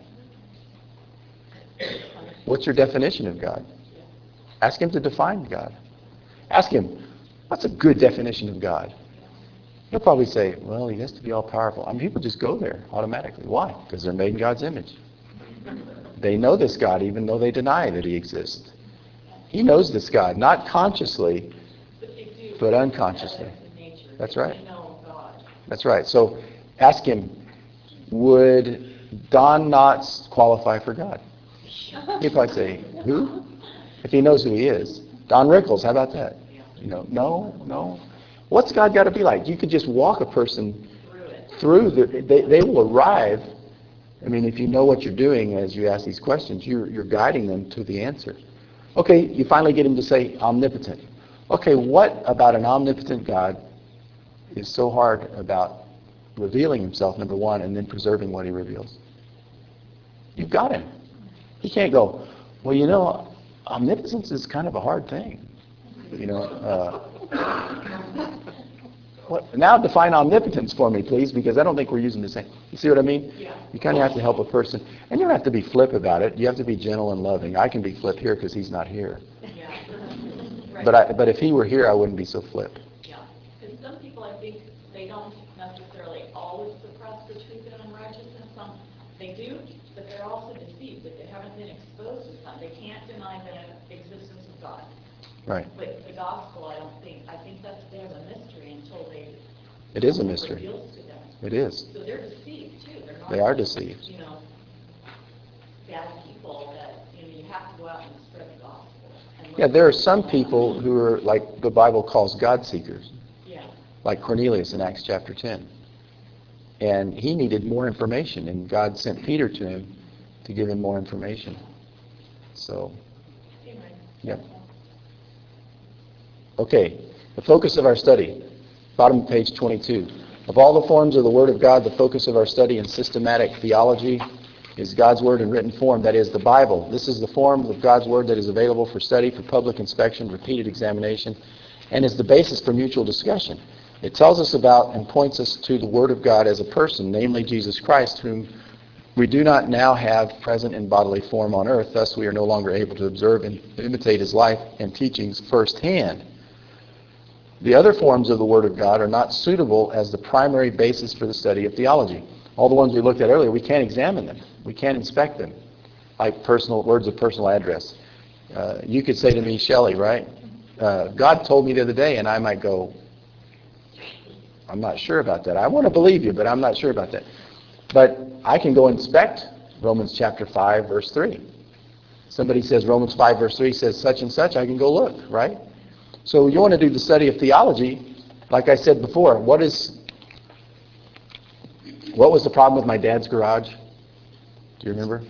What's your definition of God? Ask him to define God. Ask him, what's a good definition of God? He'll probably say, well, he has to be all-powerful. I mean, people just go there automatically. Why? Because they're made in God's image. They know this God even though they deny that he exists. He knows this God, not consciously, but unconsciously. That's right. That's right. So ask him, would Don Knotts qualify for God? He'll probably say, who? If he knows who he is. Don Rickles, how about that? You know, no. What's God got to be like? You could just walk a person through. They will arrive. I mean, if you know what you're doing as you ask these questions, you're guiding them to the answer. Okay, you finally get him to say omnipotent. Okay, what about an omnipotent God is so hard about revealing himself, number one, and then preserving what he reveals? You've got him. He can't go, well, you know, omnipotence is kind of a hard thing. You know, now define omnipotence for me, please, because I don't think we're using the same. You see what I mean? Yeah. You kind of have to help a person. And you don't have to be flip about it. You have to be gentle and loving. I can be flip here because he's not here. Yeah. Right. But if he were here, I wouldn't be so flip. Yeah. Because some people, I think, they don't necessarily always suppress the truth and unrighteousness. Some they do, but they're also deceived. If they haven't been exposed to some, they can't deny the existence of God. Right. But the gospel, I think that's there's a mystery until it is a mystery. Reveals to them. It is. So they're deceived too. They're not. They are deceived. You know, bad people that you have to go out and spread the gospel. Yeah, there are some people who are like the Bible calls God seekers. Yeah. Like Cornelius in Acts chapter 10. And he needed more information, and God sent Peter to him to give him more information. So, yeah. Okay, the focus of our study, bottom of page 22. Of all the forms of the Word of God, the focus of our study in systematic theology is God's Word in written form, that is the Bible. This is the form of God's Word that is available for study, for public inspection, repeated examination, and is the basis for mutual discussion. It tells us about and points us to the Word of God as a person, namely Jesus Christ, whom we do not now have present in bodily form on earth. Thus we are no longer able to observe and imitate his life and teachings firsthand. The other forms of the Word of God are not suitable as the primary basis for the study of theology. All the ones we looked at earlier, we can't examine them. We can't inspect them, like personal words of personal address. You could say to me, Shelley, right? God told me the other day, and I might go, I'm not sure about that. I want to believe you, but I'm not sure about that. But I can go inspect Romans chapter 5, verse 3. Somebody says Romans 5, verse 3 says such and such, I can go look, right? So you want to do the study of theology, like I said before, what was the problem with my dad's garage? Do you remember?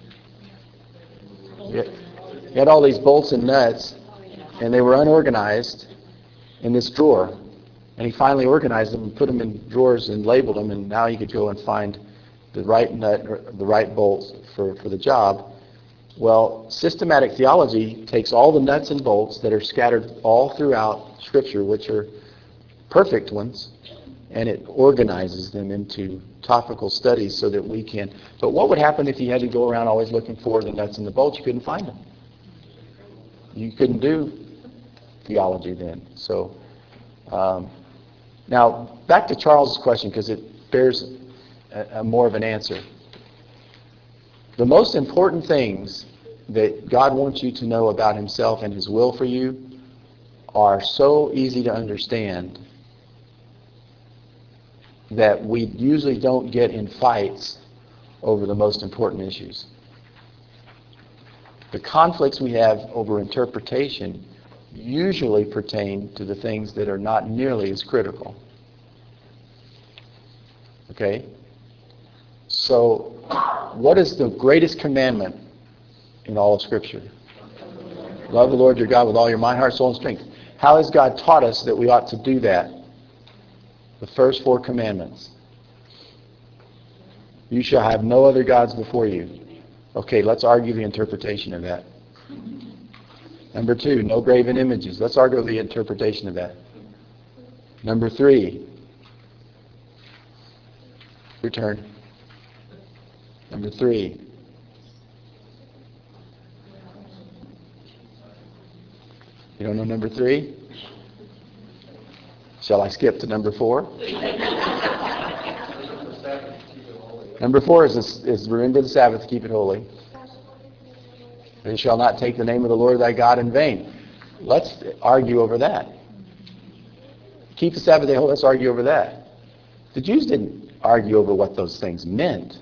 He had all these bolts and nuts, and they were unorganized in this drawer. And he finally organized them and put them in drawers and labeled them, and now you could go and find the right nut or the right bolts for the job. Well, systematic theology takes all the nuts and bolts that are scattered all throughout Scripture, which are perfect ones, and it organizes them into topical studies so that we can... But what would happen if you had to go around always looking for the nuts and the bolts? You couldn't find them. You couldn't do theology then. So, now, back to Charles' question, because it bears more of an answer. The most important things that God wants you to know about himself and his will for you are so easy to understand that we usually don't get in fights over the most important issues. The conflicts we have over interpretation usually pertain to the things that are not nearly as critical. Okay? So, what is the greatest commandment in all of Scripture? Love the Lord your God with all your mind, heart, soul, and strength. How has God taught us that we ought to do that? The first 4 commandments. You shall have no other gods before you. Okay, let's argue the interpretation of that. Number 2, no graven images. Let's argue the interpretation of that. Number 3, your turn. Number 3, you don't know number 3? Shall I skip to number 4? Number 4 is remember the Sabbath, keep it holy. You shall not take the name of the Lord thy God in vain. Let's argue over that. Keep the Sabbath day holy, let's argue over that. The Jews didn't argue over what those things meant.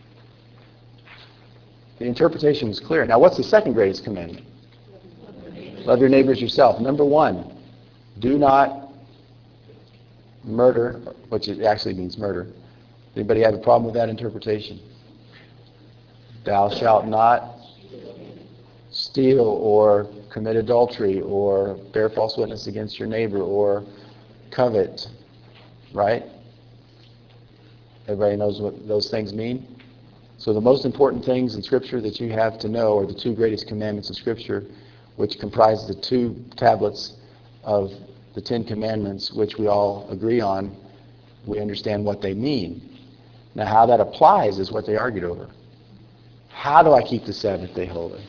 The interpretation was clear. Now, what's the second greatest commandment? Love your neighbors yourself. Number 1, do not murder, which actually means murder. Anybody have a problem with that interpretation? Thou shalt not steal or commit adultery or bear false witness against your neighbor or covet, right? Everybody knows what those things mean? So the most important things in Scripture that you have to know are the 2 greatest commandments of Scripture, which comprise the 2 tablets of the 10 Commandments, which we all agree on. We understand what they mean. Now, how that applies is what they argued over. How do I keep the Sabbath day holy?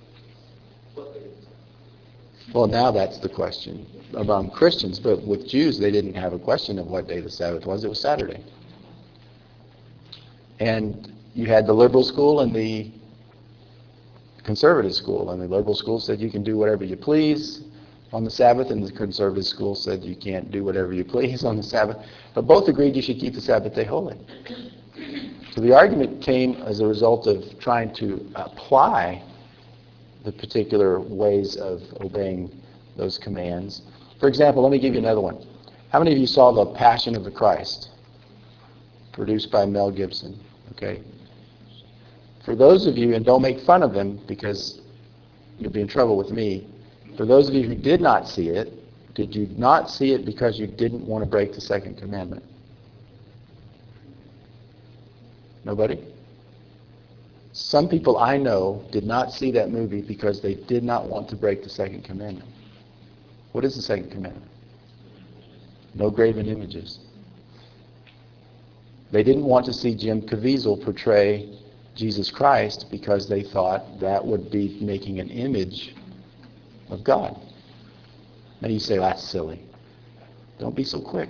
Well, now that's the question among Christians, but with Jews, they didn't have a question of what day the Sabbath was. It was Saturday. And you had the liberal school and the conservative school. And the liberal school said you can do whatever you please on the Sabbath, and the conservative school said you can't do whatever you please on the Sabbath. But both agreed you should keep the Sabbath day holy. So the argument came as a result of trying to apply the particular ways of obeying those commands. For example, let me give you another one. How many of you saw The Passion of the Christ, produced by Mel Gibson? Okay. For those of you, and don't make fun of them because you'll be in trouble with me, for those of you who did not see it, did you not see it because you didn't want to break the 2nd commandment? Nobody? Some people I know did not see that movie because they did not want to break the second commandment. What is the second commandment? No graven images. They didn't want to see Jim Caviezel portray Jesus Christ because they thought that would be making an image of God. Now you say, that's silly. Don't be so quick.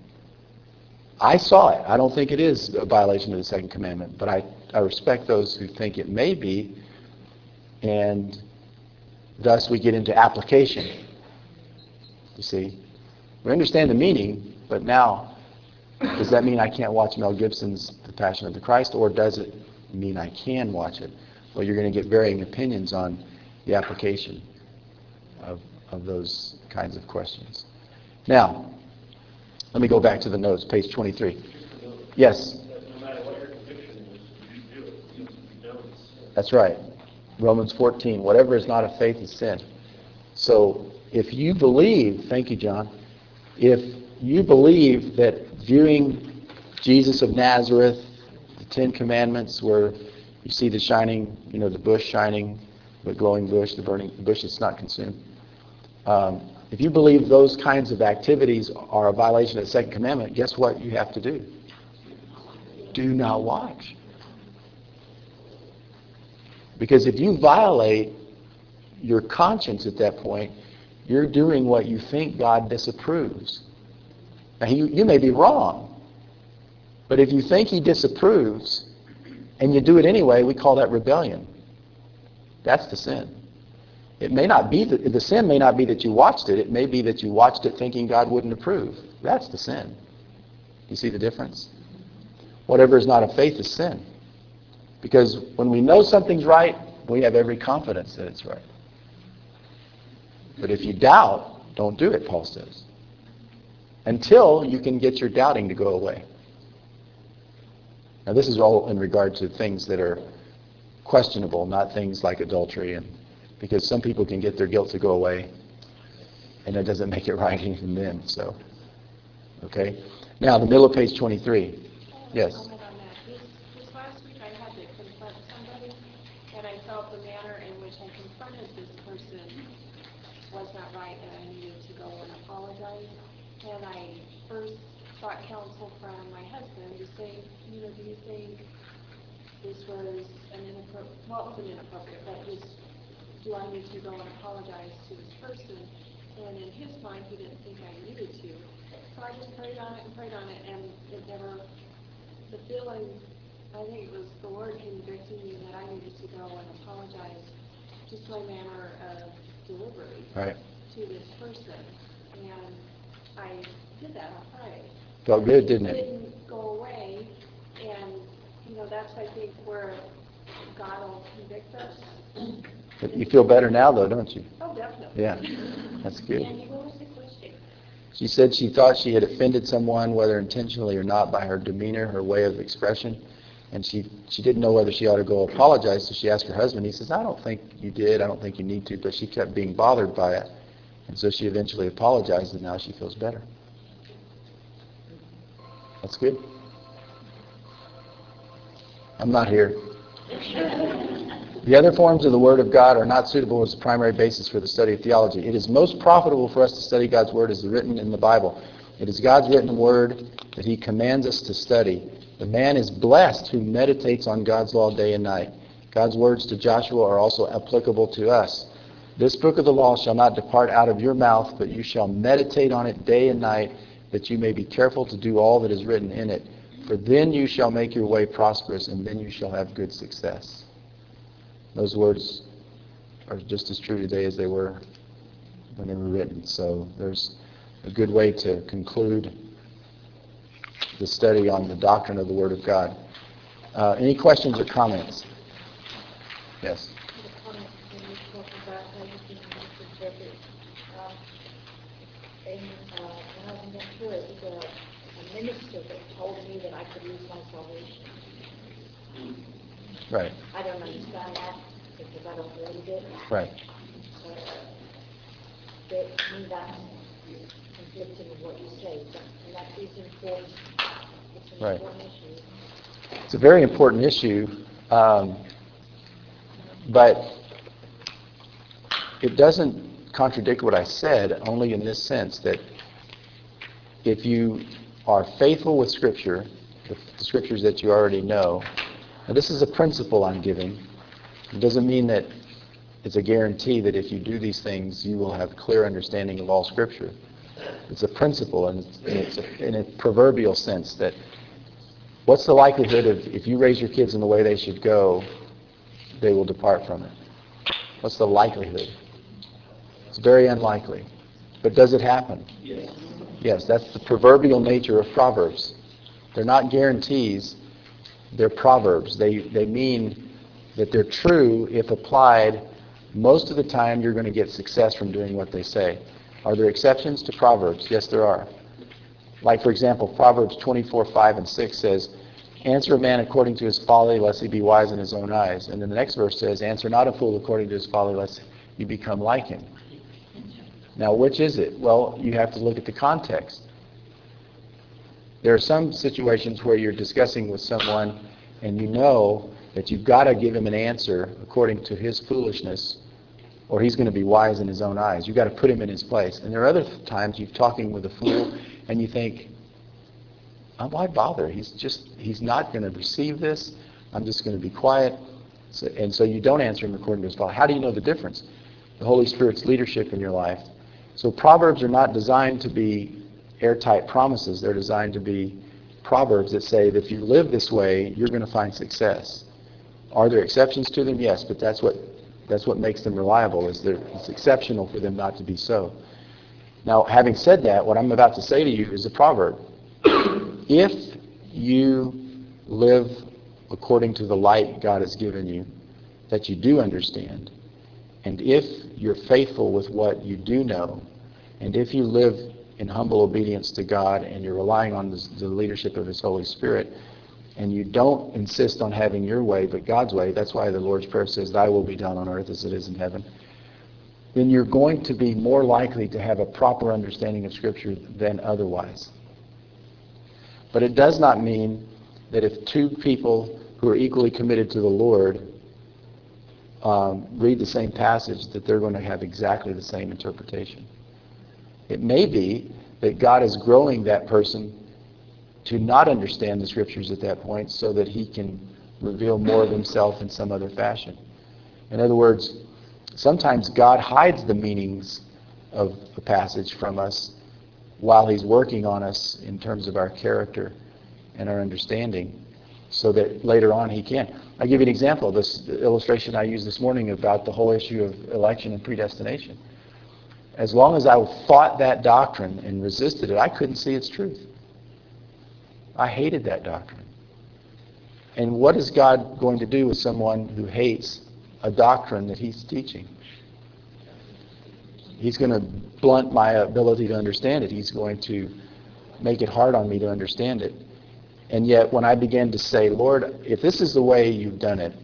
I saw it. I don't think it is a violation of the second commandment, but I respect those who think it may be, and thus we get into application. You see? We understand the meaning, but now, does that mean I can't watch Mel Gibson's The Passion of the Christ, or does it mean I can watch it? Well, you're going to get varying opinions on the application of those kinds of questions. Now, let me go back to the notes, page 23. Yes? No matter what your conviction is, you do it. You don't. That's right. Romans 14, whatever is not of faith is sin. So if you believe, thank you, John, if you believe that viewing Jesus of Nazareth, the Ten Commandments, where you see the shining, the bush shining, the glowing bush, the burning bush that's not consumed, if you believe those kinds of activities are a violation of the second commandment, guess what you have to do? Do not watch. Because if you violate your conscience at that point, you're doing what you think God disapproves. Now, you may be wrong, but if you think He disapproves and you do it anyway, we call that rebellion. That's the sin. It may not be the sin may not be that you watched it. It may be that you watched it thinking God wouldn't approve. That's the sin. You see the difference? Whatever is not of faith is sin. Because when we know something's right, we have every confidence that it's right. But if you doubt, don't do it, Paul says. Until you can get your doubting to go away. Now this is all in regard to things that are questionable, not things like adultery, because some people can get their guilt to go away, and that doesn't make it right even then. So, okay. Now the middle of page 23. Yes. This last week I had to confront somebody, and I felt the manner in which I confronted this person was not right, and I needed to go and apologize. And I first sought counsel from my husband to say, do you think this was an inappropriate, well, it wasn't inappropriate, but do I need to go and apologize to this person? And in his mind, he didn't think I needed to. So I just prayed on it, and it never, the feeling, I think it was the Lord convicting me that I needed to go and apologize, just my manner of delivery to this person. And I did that on Friday. Felt good, didn't it? It didn't go away, and that's, I think, where God will convict us. But you feel better now, though, don't you? Oh, definitely. Yeah, that's good. And what was the question? She said she thought she had offended someone, whether intentionally or not, by her demeanor, her way of expression, and she didn't know whether she ought to go apologize, so she asked her husband. He says, I don't think you did, I don't think you need to, but she kept being bothered by it, and so she eventually apologized, and now she feels better. That's good. I'm not here. The other forms of the Word of God are not suitable as a primary basis for the study of theology. It is most profitable for us to study God's Word as written in the Bible. It is God's written Word that He commands us to study. The man is blessed who meditates on God's law day and night. God's words to Joshua are also applicable to us. This book of the law shall not depart out of your mouth, but you shall meditate on it day and night, that you may be careful to do all that is written in it. For then you shall make your way prosperous, and then you shall have good success. Those words are just as true today as they were when they were written. So there's a good way to conclude the study on the doctrine of the Word of God. Any questions or comments? Yes. When I was in Ventura, it was a minister that told me that I could lose my salvation. Right. I don't understand that because I don't believe it. Right. But to me, that's conflicting with what you say. And that is important. It's an important issue. It's a very important issue. But it doesn't contradict what I said, only in this sense that if you are faithful with Scripture, the Scriptures that you already know, now this is a principle I'm giving. It doesn't mean that it's a guarantee that if you do these things, you will have clear understanding of all Scripture. It's a principle, and it's in a proverbial sense that what's the likelihood of if you raise your kids in the way they should go, they will depart from it? What's the likelihood? It's very unlikely. But does it happen? Yes. Yes, that's the proverbial nature of Proverbs. They're not guarantees, they're proverbs. They mean that they're true if applied. Most of the time you're going to get success from doing what they say. Are there exceptions to Proverbs? Yes, there are. Like, for example, Proverbs 24:5-6 says, answer a man according to his folly, lest he be wise in his own eyes. And then the next verse says, answer not a fool according to his folly, lest you become like him. Now, which is it? Well, you have to look at the context. There are some situations where you're discussing with someone and you know that you've got to give him an answer according to his foolishness, or he's going to be wise in his own eyes. You've got to put him in his place. And there are other times you're talking with a fool and you think, oh, why bother? He's not going to receive this. I'm just going to be quiet. And so you don't answer him according to his folly. How do you know the difference? The Holy Spirit's leadership in your life. So Proverbs are not designed to be airtight promises. They're designed to be proverbs that say that if you live this way, you're going to find success. Are there exceptions to them? Yes, but that's what makes them reliable. It's exceptional for them not to be so. Now, having said that, what I'm about to say to you is a proverb. If you live according to the light God has given you, that you do understand, and if you're faithful with what you do know, and if you live in humble obedience to God and you're relying on the leadership of His Holy Spirit, and you don't insist on having your way but God's way, that's why the Lord's Prayer says, thy will be done on earth as it is in heaven, then you're going to be more likely to have a proper understanding of Scripture than otherwise. But it does not mean that if two people who are equally committed to the Lord read the same passage, that they're going to have exactly the same interpretation. It may be that God is growing that person to not understand the Scriptures at that point so that He can reveal more of Himself in some other fashion. In other words, sometimes God hides the meanings of a passage from us while He's working on us in terms of our character and our understanding, so that later on He can. I'll give you an example. This illustration I used this morning about the whole issue of election and predestination. As long as I fought that doctrine and resisted it, I couldn't see its truth. I hated that doctrine. And what is God going to do with someone who hates a doctrine that He's teaching? He's going to blunt my ability to understand it. He's going to make it hard on me to understand it. And yet, when I began to say, Lord, if this is the way you've done it,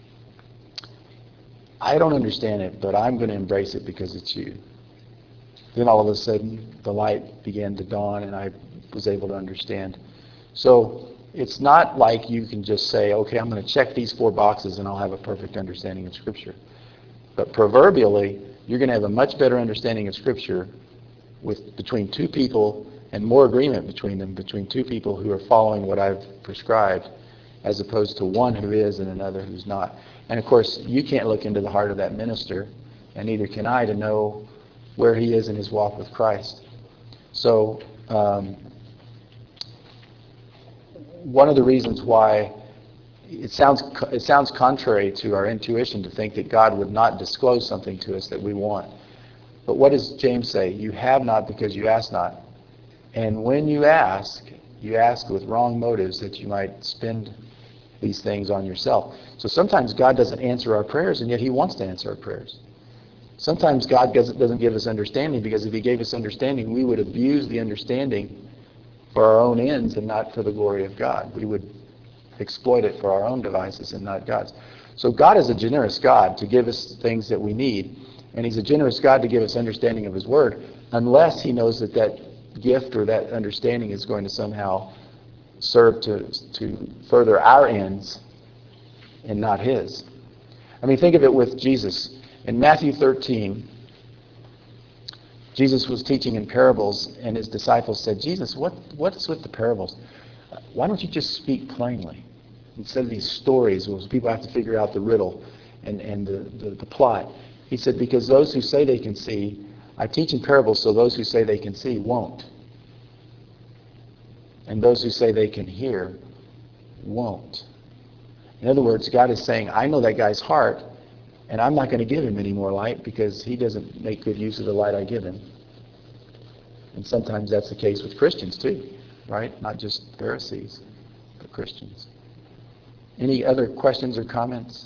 I don't understand it, but I'm going to embrace it because it's you. Then all of a sudden, the light began to dawn, and I was able to understand. So it's not like you can just say, okay, I'm going to check these 4 boxes and I'll have a perfect understanding of Scripture. But proverbially, you're going to have a much better understanding of Scripture between two people, and more agreement between them, between two people who are following what I've prescribed, as opposed to one who is and another who's not. And of course, you can't look into the heart of that minister, and neither can I, to know where he is in his walk with Christ. So, one of the reasons why it sounds contrary to our intuition to think that God would not disclose something to us that we want. But what does James say? You have not because you ask not. And when you ask with wrong motives that you might spend these things on yourself. So sometimes God doesn't answer our prayers, and yet He wants to answer our prayers. Sometimes God doesn't give us understanding, because if He gave us understanding, we would abuse the understanding for our own ends and not for the glory of God. We would exploit it for our own devices and not God's. So God is a generous God to give us things that we need, and He's a generous God to give us understanding of His Word, unless He knows that gift or that understanding is going to somehow serve to further our ends and not His. I mean, think of it with Jesus. In Matthew 13, Jesus was teaching in parables, and his disciples said, Jesus, what's with the parables? Why don't you just speak plainly? Instead of these stories where people have to figure out the riddle and the plot. He said, because those who say they can see, I teach in parables so those who say they can see won't. And those who say they can hear won't. In other words, God is saying, I know that guy's heart, and I'm not going to give him any more light because he doesn't make good use of the light I give him. And sometimes that's the case with Christians too, right? Not just Pharisees, but Christians. Any other questions or comments?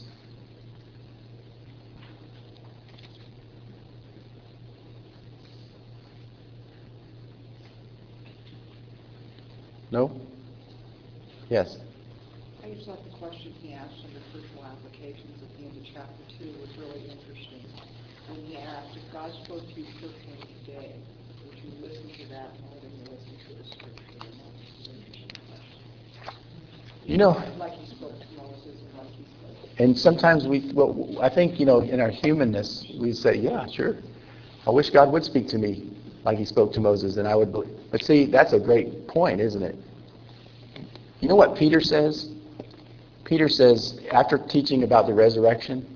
No? Yes? I just thought the question he asked under personal applications at the end of chapter 2 was really interesting. When he asked, if God spoke to you personally today, would you listen to that more than you listen to the scripture? You know, like he spoke to Moses and like he spoke. And sometimes I think, in our humanness, we say, yeah, sure. I wish God would speak to me like he spoke to Moses, and I would believe. But see, that's a great point, isn't it? You know what Peter says? Peter says, after teaching about the resurrection,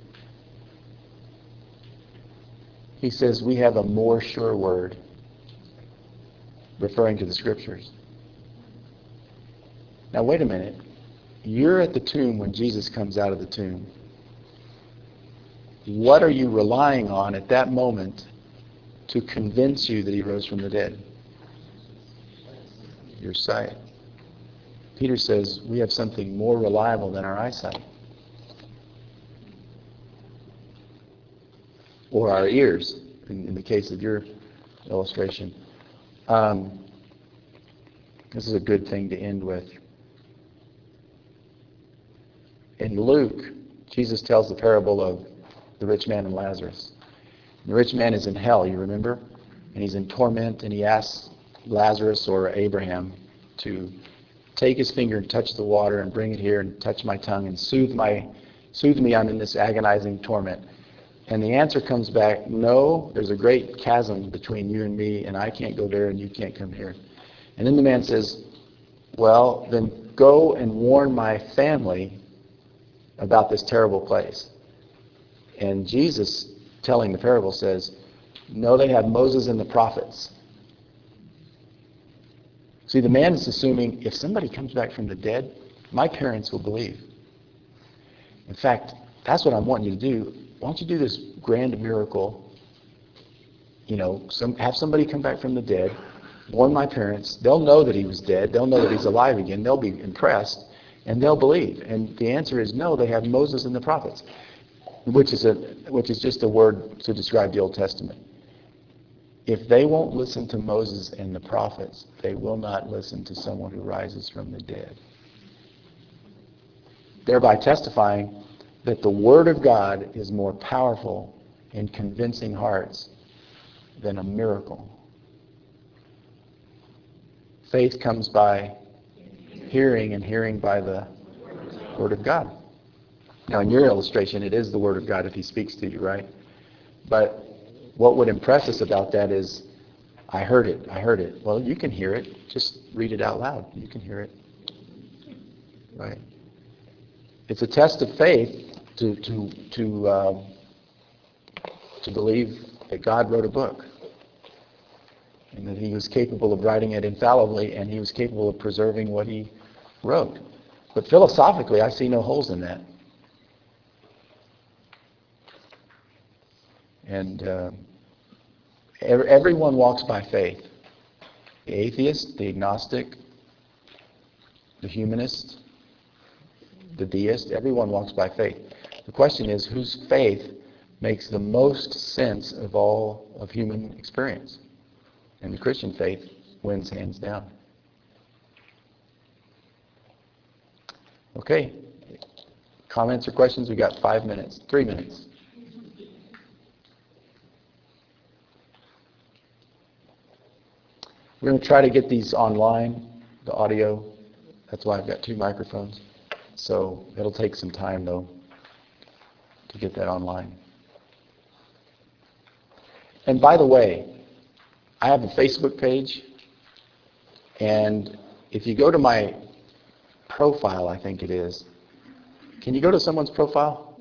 he says, we have a more sure word, referring to the Scriptures. Now, wait a minute. You're at the tomb when Jesus comes out of the tomb. What are you relying on at that moment to convince you that he rose from the dead? Your sight. Peter says we have something more reliable than our eyesight. Or our ears, in the case of your illustration. This is a good thing to end with. In Luke, Jesus tells the parable of the rich man and Lazarus. The rich man is in hell, you remember? And he's in torment, and he asks Lazarus or Abraham to take his finger and touch the water and bring it here and touch my tongue and soothe me. I'm in this agonizing torment. And the answer comes back, no, there's a great chasm between you and me, and I can't go there and you can't come here. And then the man says, well, then go and warn my family about this terrible place. And Jesus, telling the parable, says, no, they have Moses and the prophets. See, the man is assuming, if somebody comes back from the dead, my parents will believe. In fact, that's what I'm wanting you to do. Why don't you do this grand miracle? Have somebody come back from the dead, warn my parents. They'll know that he was dead. They'll know that he's alive again. They'll be impressed, and they'll believe. And the answer is no, they have Moses and the prophets, which is just a word to describe the Old Testament. If they won't listen to Moses and the prophets, they will not listen to someone who rises from the dead. Thereby testifying that the Word of God is more powerful in convincing hearts than a miracle. Faith comes by hearing, and hearing by the Word of God. Now, in your illustration, it is the Word of God if he speaks to you, right? But what would impress us about that is, I heard it. Well, you can hear it. Just read it out loud. You can hear it. Right? It's a test of faith to believe that God wrote a book, and that he was capable of writing it infallibly, and he was capable of preserving what he wrote. But philosophically, I see no holes in that. And everyone walks by faith. The atheist, the agnostic, the humanist, the deist, everyone walks by faith. The question is, whose faith makes the most sense of all of human experience? And the Christian faith wins hands down. Okay. Comments or questions? We've got 5 minutes. 3 minutes. We're going to try to get these online, the audio. That's why I've got 2 microphones. So it'll take some time, though. to get that online. And by the way, I have a Facebook page, and if you go to my profile, I think it is. Can you go to someone's profile?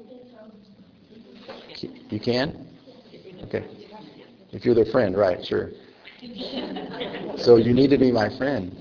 You can? Okay. If you're their friend, right, sure. So you need to be my friend.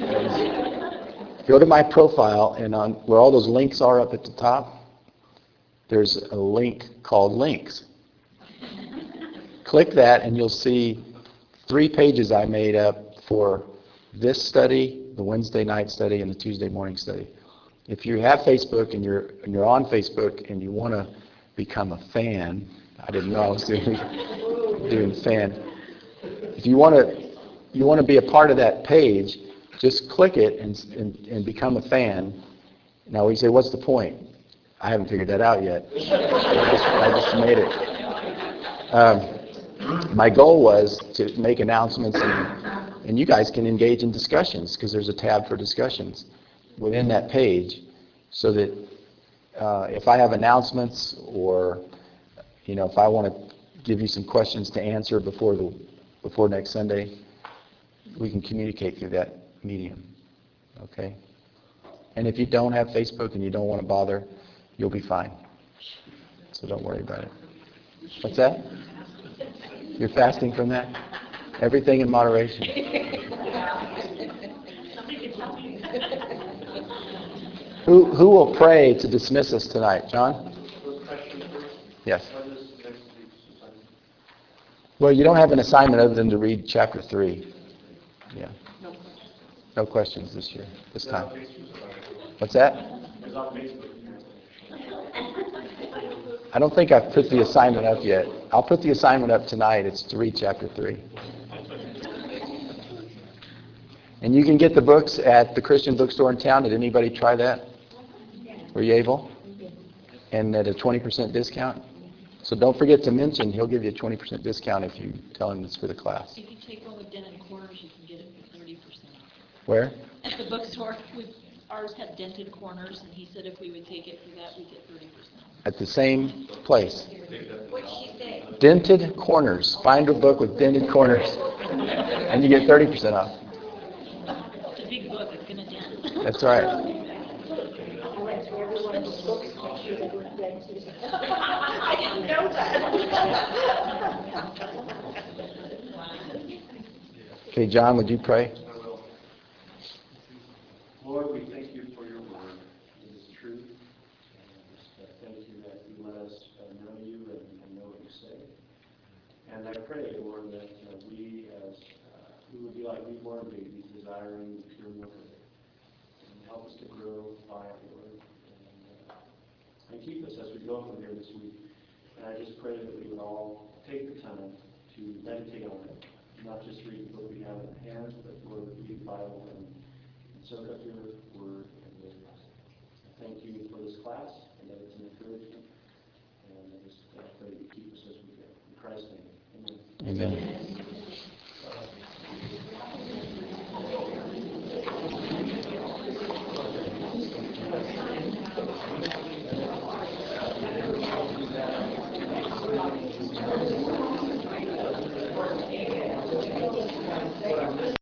Go to my profile, and on where all those links are up at the top, there's a link called Links. Click that, and you'll see 3 pages I made up for this study, the Wednesday night study, and the Tuesday morning study. If you have Facebook and you're on Facebook and you want to become a fan, I didn't know I was doing fan. If you want to be a part of that page, just click it and become a fan. Now we say, what's the point? I haven't figured that out yet. I just made it. My goal was to make announcements, and you guys can engage in discussions because there's a tab for discussions within that page, so that if I have announcements, or if I want to give you some questions to answer before next Sunday, we can communicate through that medium. Okay? And if you don't have Facebook and you don't want to bother, you'll be fine. So don't worry about it. What's that? You're fasting from that? Everything in moderation. Who will pray to dismiss us tonight? John? Yes. Well, you don't have an assignment other than to read chapter 3. Yeah. No questions this time. What's that? I don't think I've put the assignment up yet. I'll put the assignment up tonight. It's to read chapter 3. And you can get the books at the Christian bookstore in town. Did anybody try that? Were you able? And at a 20% discount? So don't forget to mention, he'll give you a 20% discount if you tell him it's for the class. If you take one with dented corners, you can get it for 30% off. Where? At the bookstore. Ours had dented corners, and he said if we would take it for that, we'd get 30% off. At the same place. What'd she say? Dented corners. Find a book with dented corners, and you get 30% off. It's a big book. It's going to dent. That's right. I went through every one of those books to make sure they weren't dented. I didn't know that. Okay, John, would you pray? I will. Lord, we thank you for your word. It is truth. And just thank you that you let us know you and know what you say. And I pray, Lord, that we would be like newborn babies, desiring the pure milk of it. And help us to grow by it, Lord. And keep us as we go from here this week. And I just pray that we would all take the time to meditate on it. Not just read the book we have in hand, but Lord, read the Bible and soak up your word. And thank you for this class, and that it's an encouragement. And I just pray that you keep us as we go. In Christ's name, amen. Amen.